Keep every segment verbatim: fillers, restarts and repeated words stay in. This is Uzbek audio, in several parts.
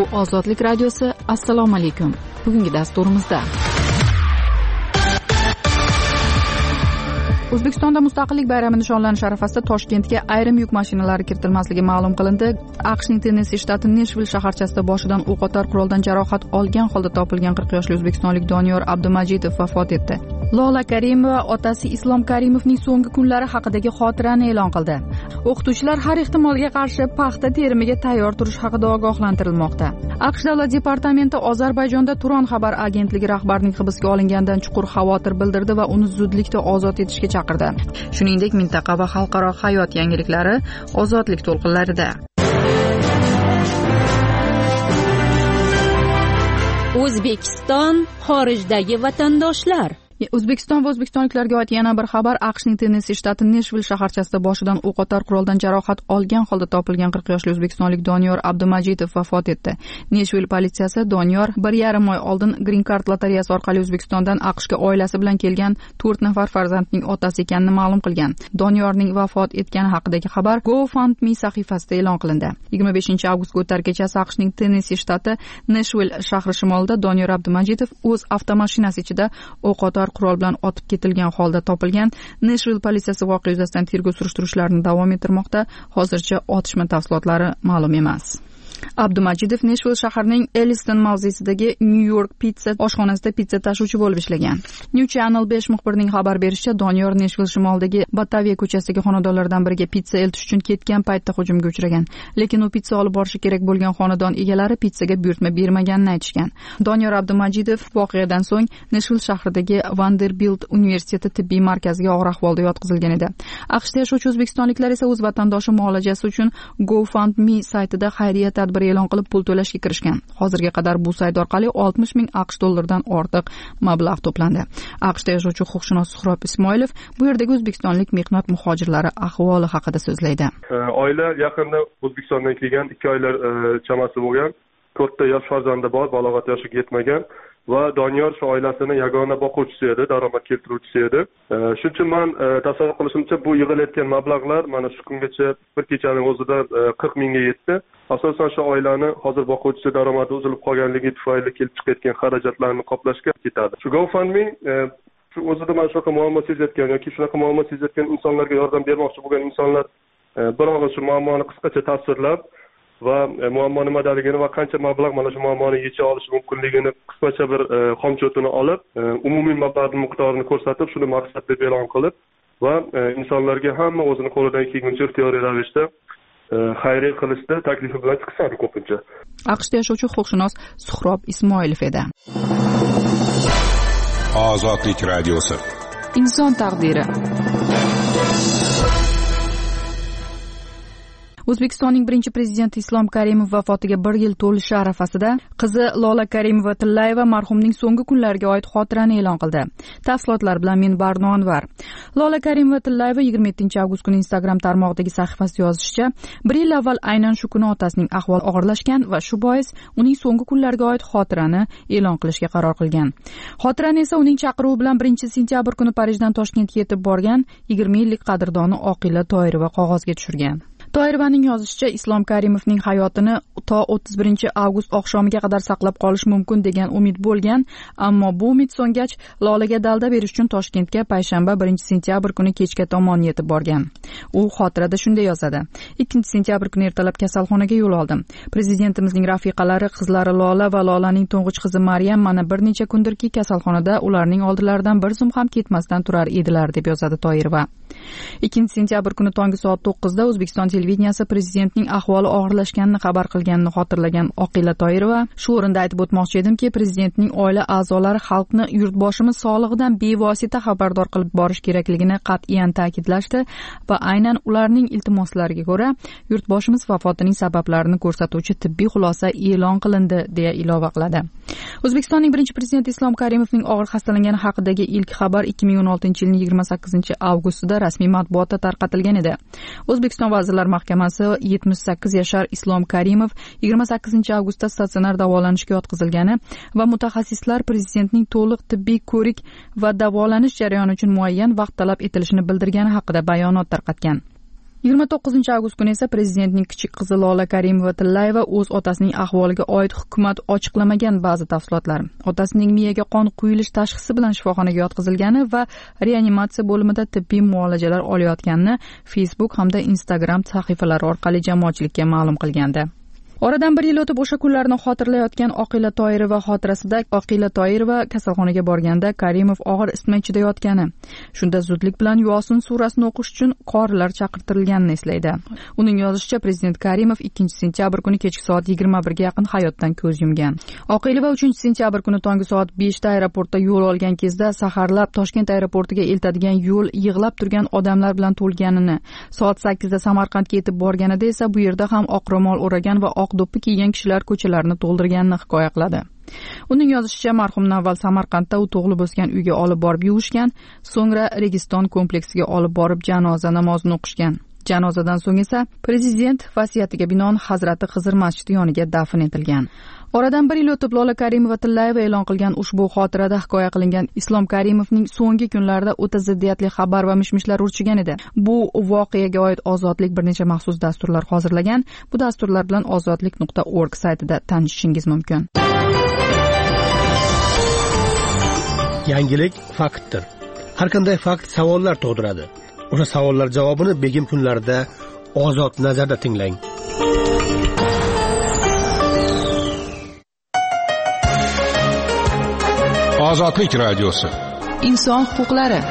Ozodlik radiosi. Assalomu alaykum. Bugungi dasturimizda O'zbekistonda Mustaqillik bayrami nishonlanishi arafasida Toshkentga ayrim yuk mashinalari kiritilmasligi ma'lum qilindi. AQShning Tennessi shtati Neshvill shaharchasida boshidan o'qotar quroldan jarohat olgan holda topilgan qirq yoshli o'zbekistonlik Doniyor Abdumajidov vafot etdi. Lola Karimova otasi Islom Karimovning so'nggi kunlari haqidagi xotirani e'lon qildi. O'qituvchilar har ehtimolga qarshi paxta terimiga tayyor turish haqida ogohlantirilmoqda. AQSh davlat departamenti Ozarbayjonda Turon xabar agentligi rahbarining hibsga olinganidan chuqur xavotir bildirdi va uni zudlikda ozod etishga chaqirdi. Shuningdek, mintaqa va xalqaro hayot yangiliklari ozodlik to'lqinlarida. O'zbekiston xorijdagi vatandoshlar. O'zbekiston va o'zbekistonliklarga oid yana bir xabar. AQShning Tennessi shtati Neshvill shaharchasida boshidan o'qotar quroldan jarohat olgan holda topilgan qirq yoshli o'zbekistonlik Doniyor Abdumajidov vafot etdi. Neshvill politsiyasi Doniyor bir yarim oy oldin Green Card lotereyasi orqali O'zbekistondan AQShga oilasi bilan kelgan to'rt nafar farzandning otasi ekanini ma'lum qilgan. Doniyorning vafot etgani haqidagi xabar GoFundMe sahifasida e'lon qilindi. yigirma beshinchi avgustga o'tar kechasi AQShning Tennessi shtati Neshvill shahri shimolida Doniyor Abdumajidov o'z avtomashinasi ichida o'qotar qurol bilan otib ketilgan holda topilgan. Neshvill politsiyasi voqea yuzasidan tergov surishtiruvlarini davom ettirmoqda. Hozircha otishma tafsilotlari ma'lum emas. Abdumajidov Neshvill shahrining Elliston mavzesidagi New York Pizza oshxonasida pizza tashuvchi bo'lib ishlagan. New Channel besh muxbirining xabar berishicha, Doniyor Neshvill shimolidagi Bataviya ko'chasidagi xonadonlardan biriga pizza eltish uchun ketgan paytda hujumga uchragan. Lekin u pizza olib borishi kerak bo'lgan xonadon egalari pizzaga buyurtma bermaganini aytishgan. Doniyor Abdumajidov voqeadan so'ng Neshvill shahridagi Vanderbilt universiteti tibbiy markaziga og'ir ahvolda yotqizilgan edi. AQShda yashovchi o'zbekistonliklar esa o'z vatandoshi muolajasi uchun GoFundMe saytida xayriya tadbiri e'lon qilib pul to'lashga kirishgan. Hozirga qadar bu sayt orqali oltmish ming AQSh dollaridan ortiq mablag' to'plandi. AQShda yashovchi huquqshunos Suhrob Ismoilov bu yerdagi o'zbekistonlik mehnat muhojirlari ahvoli haqida so'zlaydi. Oila yaqinda O'zbekistondan kelgan, ikki oylar chamasi bo'lgan, to'rtta yosh farzandi bor, balog'at yoshiga yetmagan va Doniyor shu oilasini yagona boquvchisi edi, daromad keltiruvchisi edi. Shuning uchun men tasavvur qilishimcha, bu yig'ilayotgan mablag'lar mana shu kungacha bir kechaning o'zida qirq mingga yetdi. Asosan shu oilani hozir boquvchisi daromadi uzilib qolganligi tufayli kelib chiqayotgan xarajatlarni qoplashga ketadi. Shu GoFundMe shu o'zida mana shunaqa muammo sezayotgan yoki shunaqa muammo sezayotgan insonlarga yordam bermoqchi bo'lgan insonlar bir og'iz shu muammoni qisqacha tasvirlab va muammo nimadaligini va qancha mablag' mana shu muammoni yecha olishi mumkinligini qisqacha bir xomchotini olib, umumiy mablag' miqdorini ko'rsatib, shuni maqsad deb e'lon qilib va insonlarga hamma o'zini qo'lidan kelguncha ixtiyoriy ravishda xayriya qilishda taklifi bilan chiqishadi ko'pincha. AQShda yashovchi huquqshunos Suhrob Ismoilov edi. Ozodlik radiosi. Inson taqdiri. O'zbekistonning birinchi prezidenti Islom Karimov vafotiga bir yil to'lishi arafasida qizi Lola Karimova Tillayeva marhumning so'nggi kunlariga oid xotirani e'lon qildi. Tafsilotlar bilan men Barno Anvar. Lola Karimova Tillayeva yigirma yettinchi avgust kuni Instagram tarmog'idagi sahifasida yozishicha, bir yil avval aynan shu kuni otasining ahvoli og'irlashgan va shu bois uning so'nggi kunlariga oid xotirani e'lon qilishga qaror qilgan. Xotirani esa uning chaqiruvi bilan birinchi sentyabr kuni Parijdan Toshkentga yetib borgan yigirma yillik qadrdoni Oqila Toirova qog'ozga tushirgan. Toirovaning yozishicha, Islom Karimovning hayotini to o'ttiz birinchi avgust oqshomiga qadar saqlab qolish mumkin degan umid bo'lgan, ammo bu umid so'ngach Lolaga dalda berish uchun Toshkentga payshanba birinchi sentyabr kuni kechga tomon yetib borgan. U xotirada shunday yozadi: ikkinchi sentyabr kuni ertalab kasalxonaga yo'l oldim. Prezidentimizning rafiqalari, qizlari Lola va Lolaning to'ng'ich qizi Maryam mana bir necha kundirki kasalxonada ularning oldilaridan bir zum ham ketmasdan turar edilar, deb yozadi Toirova. ikkinchi sentyabr kuni tongi soat to'qqizda O'zbekiston televideniyasi prezidentning ahvoli og'irlashganini xabar qilganini xotirlagan Oqila Toirova, shu o'rinda aytib o'tmoqchi edimki, prezidentning oila a'zolari xalqni yurtboshimiz sog'lig'idan bevosita xabardor qilib borish kerakligini qat'iyan ta'kidlashdi va aynan ularning iltimoslariga ko'ra yurtboshimiz vafotining sabablarini ko'rsatuvchi tibbiy xulosa e'lon qilindi, deya ilova qiladi. O'zbekistonning birinchi prezidenti Islom Karimovning og'ir xastalangani haqidagi ilk xabar ikki ming o'n oltinchi yilning yigirma sakkizinchi avgustida rasmiy matbuotda tarqatilgan edi. O'zbekiston Vazirlar Mahkamasi yetmish sakkiz yashar Islom Karimov yigirma sakkizinchi avgustda statsionar davolanishga yotqizilgani va mutaxassislar prezidentning to'liq tibbiy ko'rik va davolanish jarayoni uchun muayyan vaqt talab etilishini bildirgani haqida bayonot tarqatgan. yigirma to'qqizinchi avgust kuni esa prezidentning kichik qizi Lola Karimova-Tillayeva o'z otasining ahvoliga oid hukumat ochiqlamagan ba'zi tafsilotlar, otasining miyaga qon quyilish tashxisi bilan shifoxonaga yotqizilgani va reanimatsiya bo'limida tibbiy muolajalar olayotganini Facebook hamda Instagram sahifalari orqali jamoatchilikka ma'lum qilgandi. Oradan bir yil o'tib o'sha kunlarni xotirlayotgan Oqila Toyirova xotirasida Oqila Toyirova kasalxonaga borganda Karimov og'ir isitma ichida yotgani, shunda zudlik bilan Yosin surasini o'qish uchun qorilar chaqirtirilganini eslaydi. Uning yozishicha, prezident Karimov ikkinchi sentyabr kuni kechki soat yigirma birga yaqin hayotdan ko'z yumgan. Oqilova uchinchi sentyabr kuni tongi soat beshda aeroportda yo'l olgan kezda saharlab Toshkent aeroportiga eltadigan yo'l yig'lab turgan odamlar bilan to'lganini, soat sakkizda Samarqandga yetib borganida esa bu yerda ham oq ro'mol o'ragan va do'ppi kiygan kishilar ko'chalarni to'ldirganini hikoya qiladi. Uning yozishicha, marhumni avval Samarqandda u tug'ilib o'sgan uyga olib borib yuvishgan, so'ngra Registon kompleksiga olib borib janoza namozini o'qishgan. Janozadan so'ng esa prezident vasiyatiga binoan Hazrati Xizr masjidi yoniga dafn etilgan. Oradan bir yil o'tib Lola Karimova-Tillayeva e'lon qilgan ushbu xotirada hikoya qilingan Islom Karimovning so'nggi kunlarda o'ta ziddiyatli xabar va mishmishlar urchigan edi. Bu voqeaga oid Ozodlik bir necha maxsus dasturlar hozirlagan. Bu dasturlar bilan ozodlik nuqta org saytida tanishishingiz mumkin. Yangilik faktdir. Har qanday fakt savollar tug'diradi. O'sha savollar javobini begim kunlarida Ozod nazarda tinglang. Ozodlik radiosi. Inson huquqlari.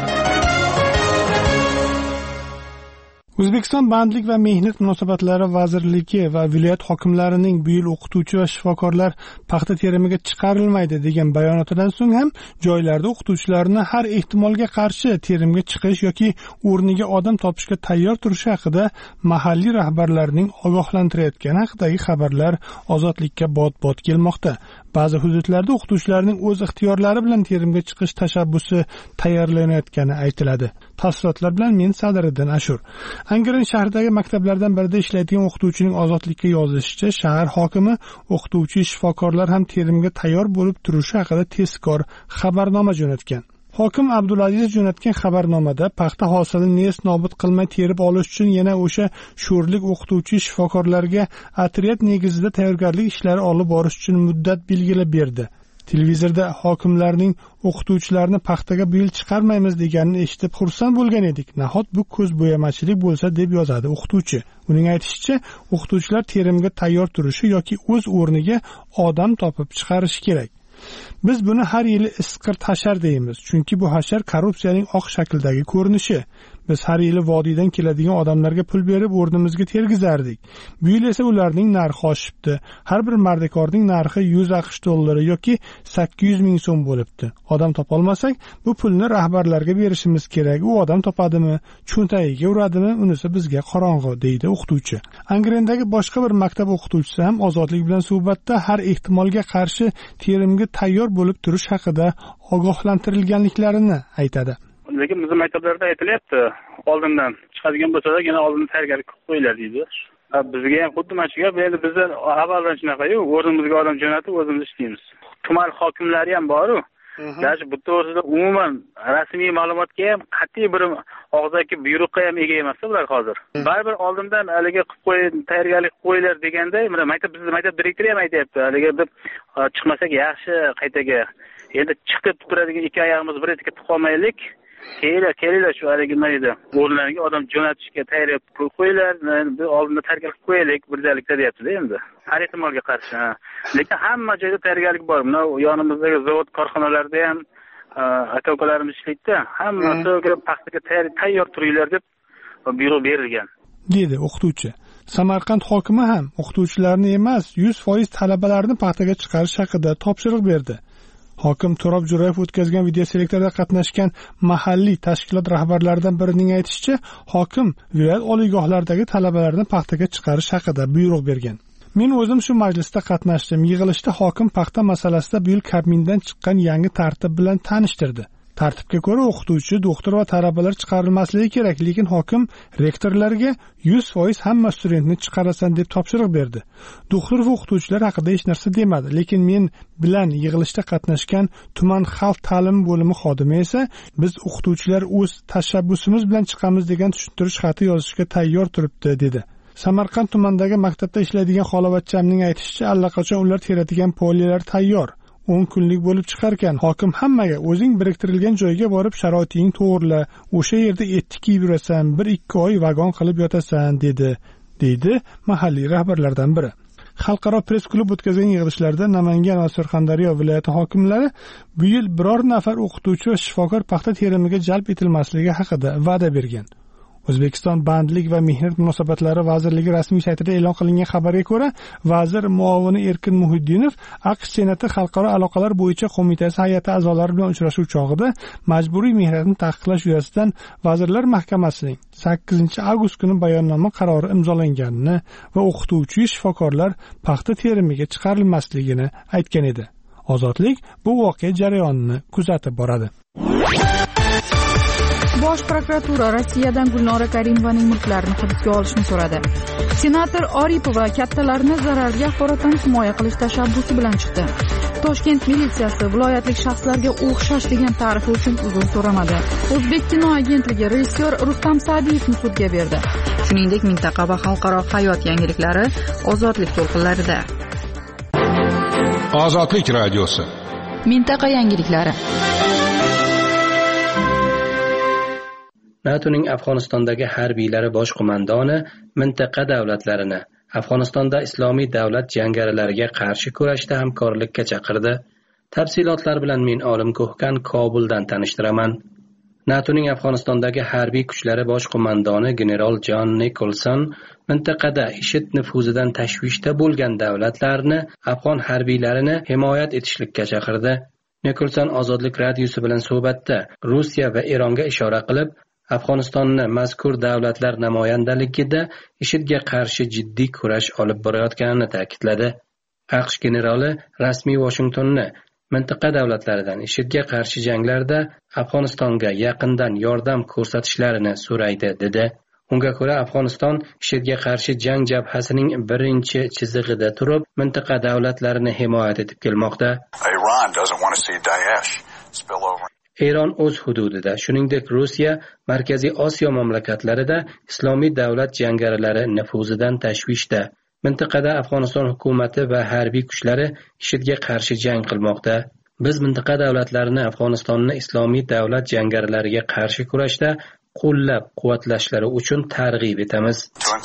O'zbekiston Bandlik va mehnat munosabatlari vazirligi va viloyat hokimlarining bu yil o'qituvchi va shifokorlar paxta terimiga chiqarilmaydi degan bayonotidan so'ng ham joylarda o'qituvchilarni har ehtimolga qarshi terimga chiqish yoki o'rniga odam topishga tayyor turishi haqida mahalliy rahbarlarning ogohlantirayotgani haqidagi xabarlar Ozodlikka bot-bot kelmoqda. Ba'zi hududlarda o'qituvchilarning o'z ixtiyorlari bilan terimga chiqish tashabbusi tayyorlanayotgani aytiladi. Tafsilotlar bilan men Sadiriddin Ashur. Angren shahridagi maktablardan birida ishlaydigan o'qituvchining Ozodlikka yozishicha, shahar hokimi o'qituvchi shifokorlar ham terimga tayyor bo'lib turishi haqida tezkor xabarnoma jo'natgan. Hokim Abdulaziz jo'natgan xabarnomada paxta hosilini nest nobud qilmay terib olish uchun yana o'sha sho'rlik o'qituvchi shifokorlarga otryad negizida tayyorgarlik ishlari olib borish uchun muddat belgilab berdi. Televizorda hokimlarning o'qituvchilarni paxtaga bu yil chiqarmaymiz deganini eshitib xursand bo'lgan edik. Nahot bu ko'zbo'yamachilik bo'lsa deb yozadi o'qituvchi. Uning aytishicha, o'qituvchilar terimga tayyor turishi yoki o'z o'rniga odam topib chiqarishi kerak. Biz buni har yili isqirt hashar deymiz, chunki bu hashar korrupsiyaning oq shakldagi ko'rinishi. Biz har yili vodiydan keladigan odamlarga pul berib o'rnimizga tergizardik. Bu yil esa ularning narxi oshibdi. Har bir mardikorning narxi yuz aqsh dollari yoki sakkiz yuz ming so'm bo'libdi. Odam topolmasak, bu pulni rahbarlarga berishimiz kerak. U odam topadimi, cho'ntagiga uradimi, unisi bizga qorong'u, deydi o'qituvchi. Angrendagi boshqa bir maktab o'qituvchisi ham Ozodlik bilan suhbatda har ehtimolga qarshi terimga tayyor bo'lib turish haqida ogohlantirilganliklarini aytadi. Lekin bizning maktablarda aytilyapti, oldindan chiqadigan bo'lsa-da, yana oldindan tayyorgarlik qilib qo'yiladi deydi. Bizga ham xuddi mana shu gap, endi bizlar avvaldan shunaqa-yu, o'rnimizga odam jo'natib o'zimiz ishlaymiz. Tuman hokimlari ham bor-ku. Даже bu to'g'risida umuman rasmiy ma'lumotga ham qat'iy bir og'zaki buyruqqa ham ega emas ular hozir. Baribir oldindan haliga qilib qo'ying, tayyorgarlik qo'yinglar deganda, mana maktab bizning maktab direktori ham aytayapti, haliga deb chiqmasak yaxshi qaytaga. Endi chiqib turadigan ikki oyog'imiz bir etikka tiqib qolmaylik. Kelinglar, kelinglar shu haligi nima edi? O'rnlarga odam jo'natishga tayyor qo'yinglar, oldinda tayyorgarlik qo'yaylik birgalikda deyapti-da endi. Har ehtimolga qarshi. Lekin hamma joyda tayyorgarlik bor. Mana yonimizdagi zavod korxonalarda ham aka-ukalarimiz ishlaydi-da. Hammasi paxtaga tayyor turinglar deb buyruq berilgan, dedi o'qituvchi. Samarqand hokimi ham o'qituvchilarni emas, yuz foiz talabalarni paxtaga chiqarish haqida topshiriq berdi. Hokim Turob Jo'rayev o'tkazgan videoselektorda qatnashgan mahalliy tashkilot rahbarlaridan birining aytishicha, hokim viloyat oliygohlardagi talabalarni paxtaga chiqarish haqida buyruq bergan. Men o'zim shu majlisda qatnashdim. Yig'ilishda hokim paxta masalasida bu yil Kabmindan chiqqan yangi tartib bilan tanishtirdi. Tartibga ko'ra o'qituvchi, doktor va talabalar chiqarilmasligi kerak, lekin hokim rektorlarga yuz foiz hamma studentni chiqarasan deb topshiriq berdi. Doktor va o'qituvchilar haqida hech narsa demadi, lekin men bilan yig'ilishda qatnashgan tuman xalq ta'limi bo'limi xodimi esa biz o'qituvchilar o'z tashabbusimiz bilan chiqamiz degan tushuntirish xati yozishga tayyor turibdi dedi. Samarqand tumanidagi maktabda ishlaydigan xolovatchamning aytishicha, allaqachon ular teradigan poliyalar tayyor. o'n kunlik bo'lib chiqarkan, hokim hammaga o'zing biriktirilgan joyga borib sharoiting to'g'rila, o'sha yerda etti kiyib yurasan, bir ikki oy vagon qilib yotasan dedi, deydi mahalliy rahbarlardan biri. Xalqaro press klub o'tkazgan yig'ilishlarda Namangan va Surxondaryo viloyati hokimlari bu yil biror nafar o'qituvchi va shifokor paxta terimiga jalb etilmasligi haqida va'da bergan. O'zbekiston Bandlik va mehnat munosabatlari vazirligi rasmiy saytida e'lon qilingan xabarga ko'ra, vazir muovini Erkin Muhiddinov AQSh Senati xalqaro aloqalar bo'yicha qo'mitasi hay'ati a'zolari bilan uchrashuv chog'ida majburiy mehnatni taqiqlash yuzasidan Vazirlar Mahkamasining sakkizinchi avgust kuni bayonnoma qarori imzolanganini va o'qituvchi shifokorlar paxta terimiga chiqarilmasligini aytgan edi. Ozodlik bu voqea jarayonini kuzatib boradi. Bosh prokuratura Rossiyadan Gulnora Karimovaning mulklarini hibsga olishni so'radi. Senator Oripova kattalarni zararli axborotdan himoya qilish tashabbusi bilan chiqdi. Toshkent militsiyasi viloyatlik shaxslarga o'xshash degan ta'rifi uchun uzr so'ramadi. O'zbek kino agentligi rejissyor Rustam Sa'diyevni sudga berdi. Shuningdek, mintaqa va xalqaro hayot yangiliklari Ozodlik to'lqinlarida. Ozodlik radiosi. Mintaqa yangiliklari. NATOning Afg'onistondagi harbiylari bosh qo'mondoni mintaqa davlatlarini Afg'onistonda islomiy davlat jangarilariga qarshi kurashda hamkorlikka chaqirdi. Tafsilotlar bilan men Olim Ko'hkan Kobuldan tanishtiraman. NATOning Afg'onistondagi harbiy kuchlari bosh qo'mondoni general John Nicholson mintaqada IShID nufuzidan tashvishda bo'lgan davlatlarni afg'on harbiylarini himoyat etishlikka chaqirdi. Nicholson Ozodlik radiosi bilan suhbatda Rossiya va Eronga ishora qilib, Afg'onistonni mazkur davlatlar namoyandaligida IShIDga qarshi jiddiy kurash olib borayotganini ta'kidladi. AQSh generali rasmiy Washingtonni mintaqa davlatlaridan IShIDga qarshi janglarda Afg'onistonga yaqindan yordam ko'rsatishlarini so'raydi dedi. Unga ko'ra Afg'oniston IShIDga qarshi jang jabhasining birinchi chizig'ida turib, mintaqa davlatlarini himoyat etib kelmoqda. Iran doesn't want to see Daesh spill over. Eron o'z hududida, shuningdek Rossiya, Markaziy Osiyo mamlakatlarida islomiy davlat jangarilari nufuzidan tashvishda. Mintaqada Afg'oniston hukumati va harbiy kuchlari IShIDga qarshi jang qilmoqda. Biz mintaqa davlatlarini Afg'onistonni islomiy davlat jangarilariga qarshi kurashda qo'llab-quvvatlashlari uchun targ'ib etamiz.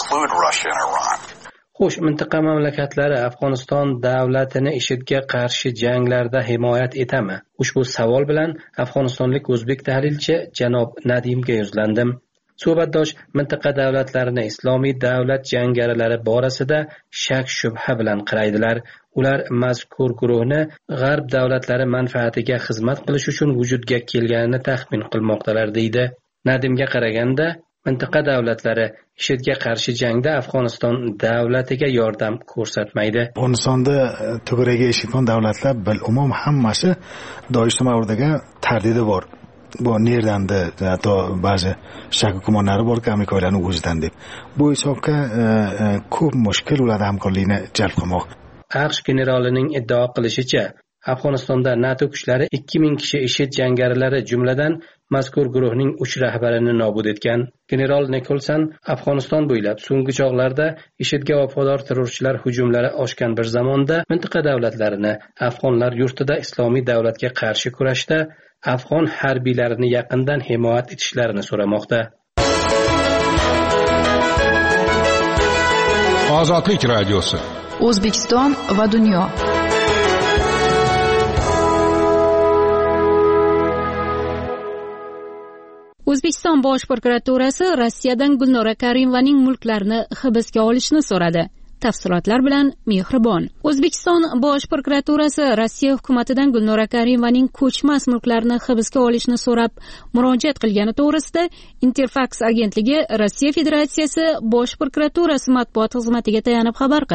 Xo'sh, mintaqa mamlakatlari Afg'oniston davlatini IShIDga qarshi janglarda himoyat etami? Ushbu savol bilan afg'onistonlik o'zbek tahlilchi janob Nadimga yuzlandim. Suhbatdosh mintaqa davlatlarini islomiy davlat jangarilari borasida shak shubha bilan qaraydilar. Ular mazkur guruhni g'arb davlatlari manfaatiga xizmat qilish uchun vujudga kelganini taxmin qilmoqdalar deydi. Nadimga qaraganda mintaqa davlatlari IShIDga qarshi jangda Afg'oniston davlatiga yordam ko'rsatmaydi. Afg'onistonda tug'iraga eshitgan davlatlar bil umum hammasi Doish tomoniga tardidi bor. Bu nerdan-da hatto ba'zi shak gumonlari borki, Amerikaliklarning o'zidan deb. Bu hisobga ko'p mushkul ularning hamkorligini jalb qilmoq. AQSh generalining iddao qilishicha, Afg'onistonda NATO kuchlari ikki ming kishi IShID jangarilari jumladan mazkur guruhning uch rahbarini nobud etgan. General Nicholson Afg'oniston bo'ylab so'nggi chog'larda IShIDga vafodor terrorchilar hujumlari oshgan bir zamonda mintaqa davlatlarini afg'onlar yurtida islomiy davlatga qarshi kurashda afg'on harbiylarini yaqindan himoyat etishlarini so'ramoqda. Ozodlik radiosi. O'zbekiston va dunyo. O'zbekiston bosh prokuraturasi Rossiyadan Gulnora Karimovaning mulklarini hibsga olishni so'radi. Tafsilotlar bilan Mehribon. O'zbekiston bosh prokuraturasi Rossiya hukumatidan Gulnora Karimovaning ko'chmas mulklarini hibsga olishni so'rab murojaat qilgani to'g'risida Interfax agentligi Rossiya Federatsiyasi bosh prokuraturasi matbuot xizmatiga tayanib xabar qildi.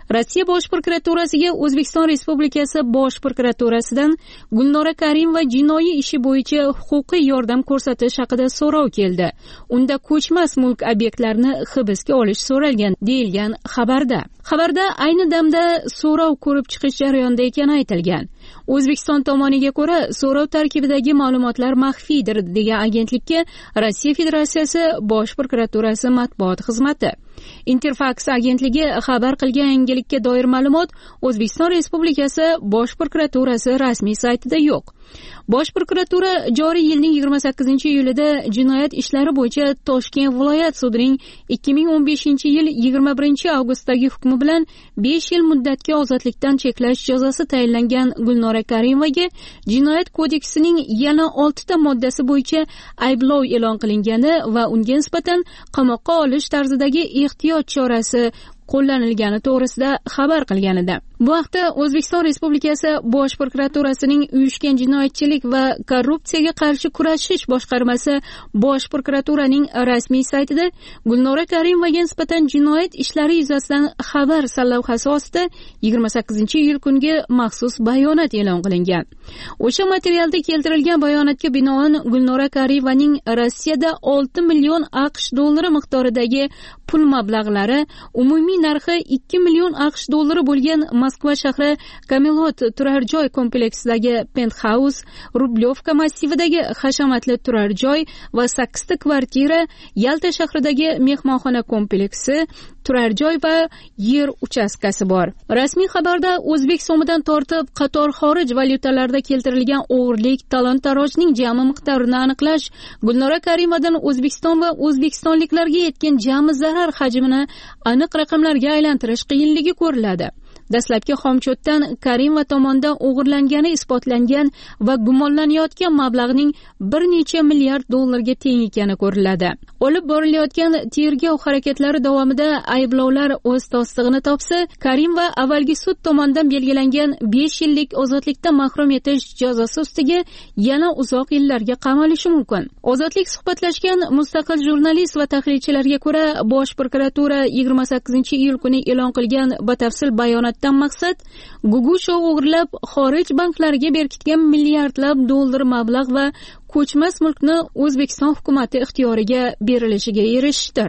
Rossiya bosh prokuraturasiga O'zbekiston Respublikasi bosh prokuraturasidan Gulnora Karimova jinoiy ishi bo'yicha huquqiy yordam ko'rsatish haqida so'rov keldi. Unda ko'chmas mulk obyektlarini hibsga olish so'ralgan, deyilgan xabarda. Xabarda ayni damda so'rov ko'rib chiqish jarayonida ekani aytilgan. O'zbekiston tomoniga ko'ra, so'rov tarkibidagi ma'lumotlar maxfiydir, degan agentlikka Rossiya Federatsiyasi bosh prokuraturasi matbuot xizmati. Interfax agentligi xabar qilgan yangilikka doir ma'lumot O'zbekiston Respublikasi bosh prokuraturasi rasmiy saytida yo'q. Bosh prokuratura joriy yilning yigirma sakkizinchi iyulida jinoyat ishlari bo'yicha Toshkent viloyat sudining ikki ming o'n beshinchi yil yigirma birinchi avgustdagi hukmi bilan besh yil muddatga ozodlikdan cheklash jazosi tayinlangan Gulnora Karimovaga Jinoyat kodeksining yana oltita moddasi bo'yicha ayblov e'lon qilingani va unga nisbatan qamoqqa olish tarzidagi ehtiyot chorasi qo'llanilgani to'g'risida xabar qilgan edi. Bu haqda O'zbekiston Respublikasi bosh prokuraturasining uyushgan jinoyatchilik va korrupsiyaga qarshi kurashish boshqarmasi bosh prokuraturaning rasmiy saytida Gulnora Karimovaga nisbatan jinoyat ishlari yuzasidan xabar sarlavhasi ostida yigirma sakkizinchi iyul kungi maxsus bayonot e'lon qilingan. O'sha materialda keltirilgan bayonotga binoan Gulnora Karimovaning Rossiyada olti million AQSh dollari miqdoridagi pul mablag'lari umumiy narxi ikki million AQSh dollari bo'lgan Moskva shahri Kamelot turar joy kompleksidagi penthouse, Rublyovka massividagi hashamatli turar joy va sakkizta kvartira, Yalta shahridagi mehmonxona kompleksi, turar joy va yer uchastkasi bor. Rasmiy xabarda o'zbek so'midan tortib qator xorij valyutalarida keltirilgan o'g'irlik, talon-tarojning jami miqdorini aniqlash, Gulnora Karimovadan O'zbekiston va o'zbekistonliklarga yetgan jami zarar hajmini aniq raqamlarga aylantirish qiyinligi ko'riladi. Dastlabki xomchotdan Karimova tomonidan o'g'irlangani isbotlangan va gumonlanayotgan mablag'ning bir necha milliard dollarga teng ekani ko'riladi. Olib borilayotgan tergov harakatlari davomida ayblovlar o'z tasdig'ini topsa, Karimova avvalgi sud tomonidan belgilangan besh yillik ozodlikdan mahrum etish jazosi ustiga yana uzoq yillarga qamalishi mumkin. Ozodlik suhbatlashgan mustaqil jurnalist va tahlilchilarga ko'ra, bosh prokuratura yigirma sakkizinchi iyul kuni e'lon qilgan batafsil bayonot dan maqsad Gugusho o'g'irlab xorij banklariga berkitgan milliardlab dollar mablag' va ko'chmas mulkni O'zbekiston hukumati ixtiyoriga berilishiga erishishdir.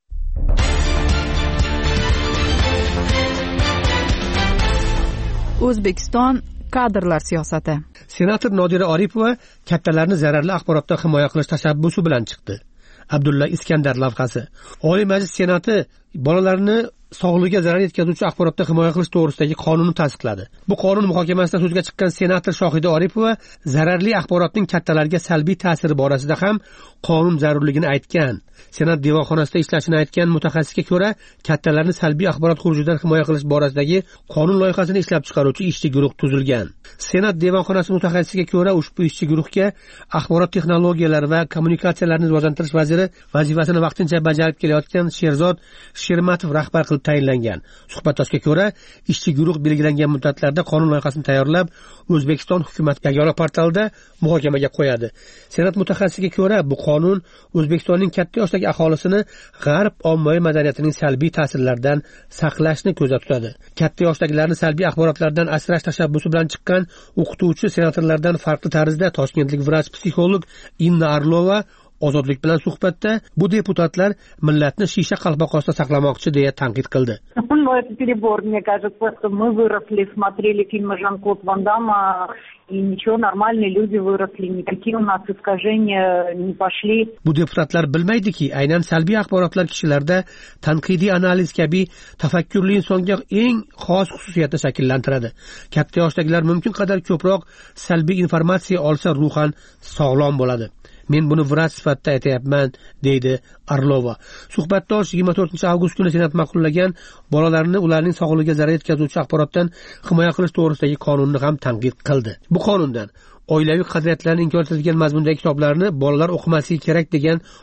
O'zbekiston kadrlar siyosati. Senator Nodira Oripova kattalarni zararli axborotdan himoya qilish tashabbusi bilan chiqdi. Abdulla Iskandar lavhasi. Oliy Majlis Senati bolalarni sog'lig'iga zarar yetkazuvchi axborotdan himoya qilish to'g'risidagi qonunni tasdiqladi. Bu qonun muhokamasida so'zga chiqqan senator Shohida Oripova zararli axborotning kattalarga salbiy ta'siri borasida ham qonun zarurligini aytgan. Senat devonxonasida ishlashini aytgan mutaxassisga ko'ra, kattalarni salbiy axborot xurujidan himoya qilish borasidagi qonun loyihasini ishlab chiqaruvchi ishchi guruh tuzilgan. Senat devonxonasi mutaxassisiga ko'ra, ushbu ishchi guruhga axborot texnologiyalari va kommunikatsiyalarni rivojlantirish vaziri vazifasini vaqtincha bajarib kelayotgan Sherzod Shermatov rahbar qilib tayinlangan. Suhbatdoshga ko'ra, ishchi guruh belgilangan muddatlarda qonun loyihasini tayyorlab, O'zbekiston hukumat yagona portalida muhokamaga qo'yadi. Senat mutaxassisiga ko'ra, bu qonun O'zbekistonning katta yoshdagi aholisini g'arb ommaviy madaniyatining salbiy ta'sirlaridan saqlashni ko'zda tutadi. Katta yoshdagilarni salbiy axborotlardan asrash tashabbusi bilan chiqqan o'qituvchi senatorlardan farqli tarzda toshkentlik vrach-psixolog Inna Arlova Ozodlik bilan suhbatda bu deputatlar millatni shisha qalpoq ostida saqlamoqchi deya tanqid qildi. Ну, это перебор, мне кажется, что мы выросли, смотрели фильмы Жан-Клод Ван Дамма, и ничего, нормальные люди выросли, никакие у нас искажения не пошли. Bu deputatlar bilmaydiki, aynan salbiy axborotlar kishilarda tanqidiy analiz kabi tafakkurli insonga eng xos xususiyatni shakllantiradi. Katta yoshdagilar mumkin qadar ko'proq salbiy informatsiya olsa ruhan sog'lom bo'ladi. Men buni vrach sifatida aytayapman, deydi Arlova. Suhbatdosh yigirma to'rtinchi avgust kuni Senat ma'qullagan bolalarni ularning sog'lig'iga zarar yetkazuvchi axborotdan himoya qilish to'g'risidagi qonunni ham tanqid qildi. Bu qonundan oilaviy qadriyatlarni inkor etilgan mazmundagi kitoblarni bolalar o'qimasligi kerak degan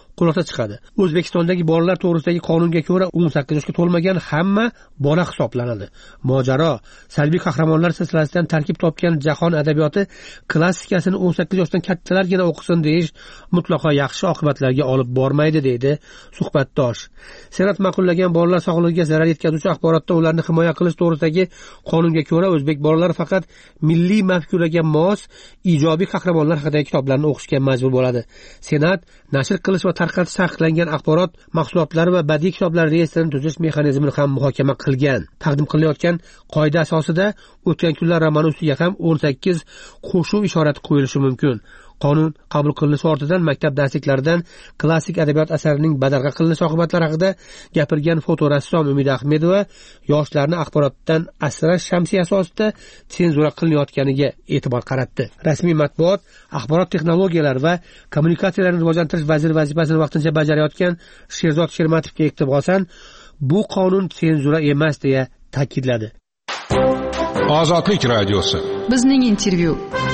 xulosa chiqadi. O'zbekistondagi bolalar to'g'risidagi qonunga ko'ra o'n sakkiz yoshga to'lmagan hamma bola hisoblanadi. Mojaro, salbiy qahramonlar silsilasidan tarkib topgan jahon adabiyoti klassikasini o'n sakkiz yoshdan kattalargina o'qisin deyish mutlaqo yaxshi oqibatlarga olib bormaydi, deydi suhbatdosh. Senat ma'qullagan bolalar sog'lig'iga zarar yetkazuvchi axborotda ularni himoya qilish to'g'risidagi qonunga ko'ra o'zbek bolalari faqat milliy mafkuraga mos ijobiy qahramonlar haqidagi kitoblarni o'qishga majbur bo'ladi. Senat nashr qilish va tarqatish taqiqlangan axborot mahsulotlari va badiiy kitoblar reyestrini tuzish mexanizmini ham muhokama qilgan. Taqdim qilayotgan qoida asosida o'tgan kunlar romani ustiga ham o'n sakkiz qo'shuv ishorati qo'yilishi mumkin. Qonun qabul qilinishi ortidan maktab darsliklaridan klassik adabiyot asarining badarg'a qilinishi oqibatlari haqida gapirgan fotorassom Umida Ahmedova yoshlarni axborotdan asrash shamsiya asosida senzura qilinayotganiga e'tibor qaratdi. Rasmiy matbuot axborot texnologiyalari va kommunikatsiyalarini rivojlantirish vaziri vazifasini vaqtincha bajarayotgan Sherzod Shermatovga iqtibosan bu qonun senzura emas deya ta'kidladi. Ozodlik radiosi. Bizning intervyu.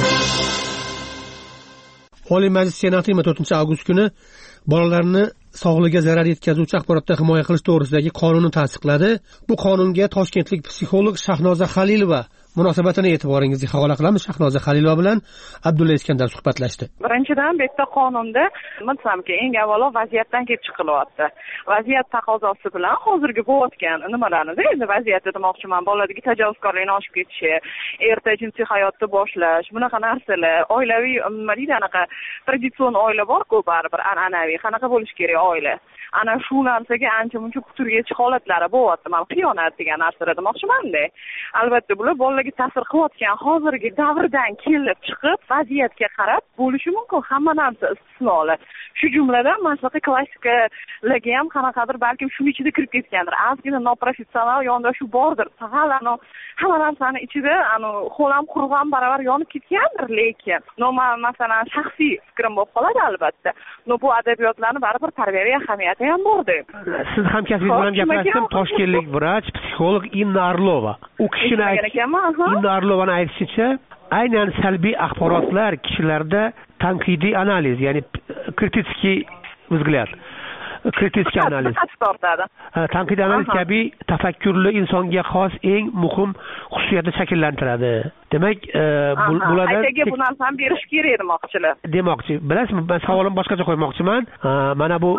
Oliy Majlis Senati yigirma to'rtinchi avgust kuni bolalarni sog'lig'iga zarar yetkazuvchi axborotdan himoya qilish to'g'risidagi qonunni tasdiqladi. Bu qonunga toshkentlik psixolog Shahnoza Halilova munosabatini e'tiboringizga havola qilamiz. Shahnoza Halilova bilan Abdulla Iskandar suhbatlashdi. Birinchidan, bu yerda qonunda nima desamki, eng avvalo vaziyatdan kelib chiqilyapti. Vaziyat taqozosi bilan hozirgi bo'layotgan nimalarni endi vaziyatda demoqchiman, bolalardagi tajovuzkorlikni oshib ketishi, erta jinsiy hayotni boshlash, bunaqa narsalar, oilaviy nima deydi, anaqa traditsion oila bor-ku, baribir an'anaviy, qanaqa bo'lish kerak oila. Ana shu narsaga ancha muncha kuturgachi holatlari bo'lyapti. Mana xiyonat degan narsalar demoqchiman-da. Albatta bular bolalarga ta'sir qilayotgan hozirgi davrdan kelib chiqib vaziyatga qarab bo'lishi mumkin. Hamma narsa istisnolar. Shu jumladan masalan klassikalarga ham qanaqadir balkim shu ichida kirib ketgandir. Ozgina noprofessional yondashuv bordir. Faqat hamma narsani ichida ani xo'lam qurg'on baravar yonib ketgandir, lekin no masalan shaxsiy fikrim bo'lib qoladi albatta. No bu adabiyotlarni baribir tarbiyaviy ahamiyati ham bordi. Siz hamkasbingiz bilan gaplashdim, toshkentlik vrach, psixolog Inna Arlova. U kishini Inna Arlovani aytishicha, aynan salbiy axborotlar kishilarda tanqidiy analiz, ya'ni kritiskiy взгляд, kritiskiy analiz, tanqidiy analiz kabi tafakkurli insonga xos eng muhim xususiyatni shakllantiradi. Demak, bulardan aytaga bu narsani berish kerak demoqchilar. Demoqchi. Bilasizmi, men savolimni boshqacha qo'ymoqchiman. Mana bu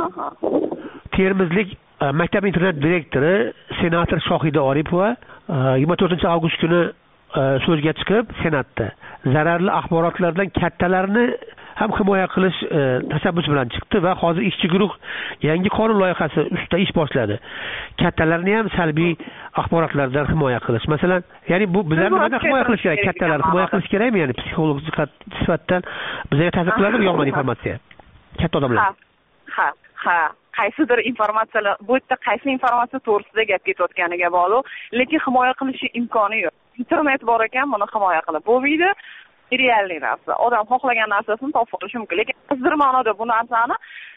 Termizlik maktab internet direktori senator Shohida Oripova yigirma to'rtinchi avgust kuni so'zga chiqib, senatda zararli axborotlardan kattalarni ham himoya qilish tashabbusi bilan chiqdi va hozir ishchi guruh yangi qonun loyihasi ustida ish boshladi. Kattalarni ham salbiy axborotlardan himoya qilish. Masalan, ya'ni bu bizlar nimadan himoya qilish kerak? Kattalarni himoya qilish kerakmi? Ya'ni psixolog sifatdan bizga ta'sir qiladimi yomon informatsiya? Katta odamlar. Ha, ha, ha. Qaysidir informatsiyalar, bu yerda qaysi informatsiya to'g'risida gap ketayotganiga bog'liq, lekin himoya qilishi imkoni yo'q. Internet bor ekan, buni himoya qilib bo'lmaydi. Realniy narsa. Odam xohlagan narsasini topib olishi mumkin, lekin bir ma'noda bu narsani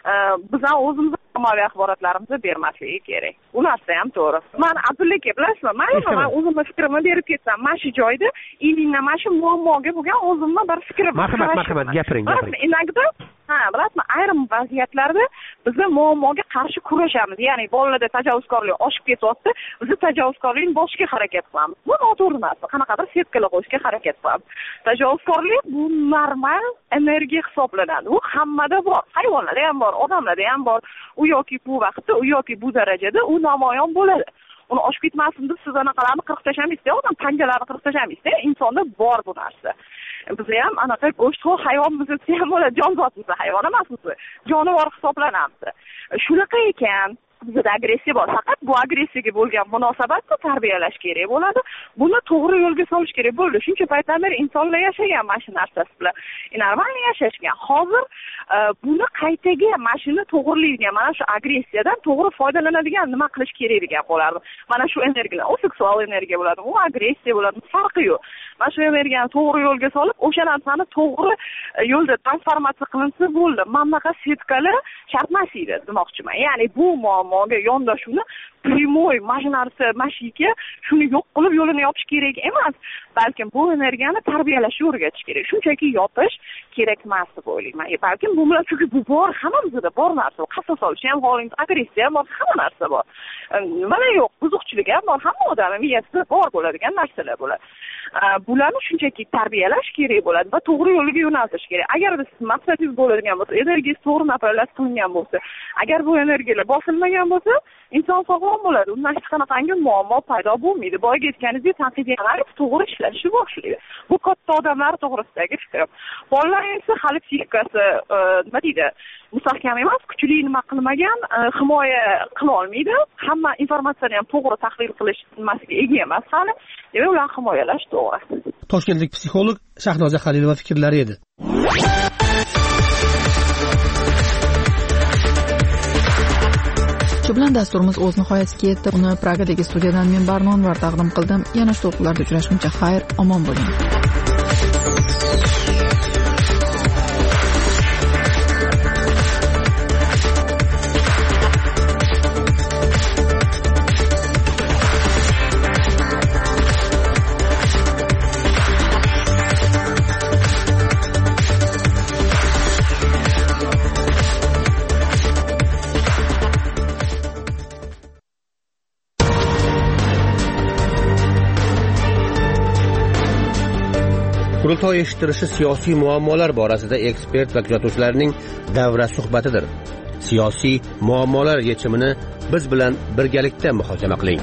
biz ham o'zimiz ommaviy axborotlarimizga bermasligi kerak. Bu narsa ham to'g'ri. Men Abdulla aka, bilasizmi, mayli men o'zimning fikrimni berib ketsam, mana shu joyda ilingdan mana shu muammoga bo'lgan o'zimning bir fikrim. Marhamat, marhamat, gapiring, gapiring. Inakda ha, bilasizmi, ayrim vaziyatlarda biz muammoga qarshi kurashamiz. Ya'ni bolalarda tajovuzkorlik oshib ketyapti, biz tajovuzkorlikni bosishga harakat qilamiz. Bu noto'g'ri narsa. Qanaqadir setkalar qo'yishga harakat qilamiz. Tajovuzkorlik bu normal energiya hisoblanadi. U hammada bor. Hayvonlarda ham bor, odamlarda ham bor. U yoki bu vaqtda, u yoki bu darajada u namoyon bo'ladi. Uni oshib ketmasin deb siz anaqalarni qirib tashlamaysiz, odam panjalarini qirib tashlamaysiz. Insonda bor bu narsa. Biz ham anaqa go'shtxo'r hayvonmiz desa ham bo'ladi, jonzotmiz, hayvon emasmiz. Jonivor hisoblanamiz. Shunaqa ekan, bizda agressiya bor. Faqat bu agressiyaga bo'lgan munosabatni tarbiyalash kerak bo'ladi. Buni to'g'ri yo'lga solish kerak bo'ldi. Shuncha paytdan beri insonlar yashagan mana shu narsasi bilan. Normalniy yashashgan. Hozir buni qaytaga mashina to'g'rilaydigan, mana shu agressiyadan to'g'ri foydalanadigan nima qilish kerak degan bo'lardi. Mana shu energiya, u seksual energiya bo'ladi, u agressiya bo'ladi, farqi yo'q. Mana shu energiyani to'g'ri yo'lga solib, o'sha narsani to'g'ri yo'lda transformatsiya qilinsa bo'ldi. Mana bunaqa setkalar shart emas edi demoqchiman. Ya'ni bu muammo muammoga yondashuvni primoy mana shu narsa mana shu yerga shuni yo'q qilib yo'lini yopish kerak emas, balkim bu energiyani tarbiyalashga o'rgatish kerak. Shunchaki yopish kerak emas deb o'ylayman. E, balkim bu bilan chunki bu bor, hammamizda bor narsa. Qasos solish ham, xolingiz agressiya ham bor, hamma narsa bor. Mana yo'q, buzuqchilik ham bor, hamma odam miyasida bor bo'ladigan narsalar bo'ladi. Bularni shunchaki tarbiyalash kerak bo'ladi va to'g'ri yo'lga yo'naltish kerak. Agar biz maqsadingiz bo'ladigan bo'lsa, energiyangiz to'g'ri nafarlash qilingan bo'lsa, agar bu energiyalar bosilmagan bo'lsa, inson sog'lom bo'ladi. Undan hech qanaqangi muammo paydo bo'lmaydi. Boyaga aytganingizdek, tanqidiy analiz to'g'ri ishlashni boshlaydi. Bu katta odamlar to'g'risidagi fikrim. Bolalar esa hali psixikasi nima deydi, mustahkam emas, kuchli nima qilmagan, himoya qila olmaydi. Hamma informatsiyani ham to'g'ri tahlil qilish nimasiga ega emas hali. Demak, ularni himoyalash to'g'ri. Toshkentlik psixolog Shahnoza Xalilova fikrlari edi. Shu bilan dasturimiz o'z nihoyasiga yetdi. Uni Pragadagi studiyadan men Barnonvar taqdim qildim. Yana shu to'lqinlarda uchrashguncha xayr, omon bo'ling. Qurultoy eshittirishi siyosiy muammolar borasida ekspert va kuzatuvchilarning davra suhbatidir. Siyosiy muammolar yechimini biz bilan birgalikda muhokama qiling.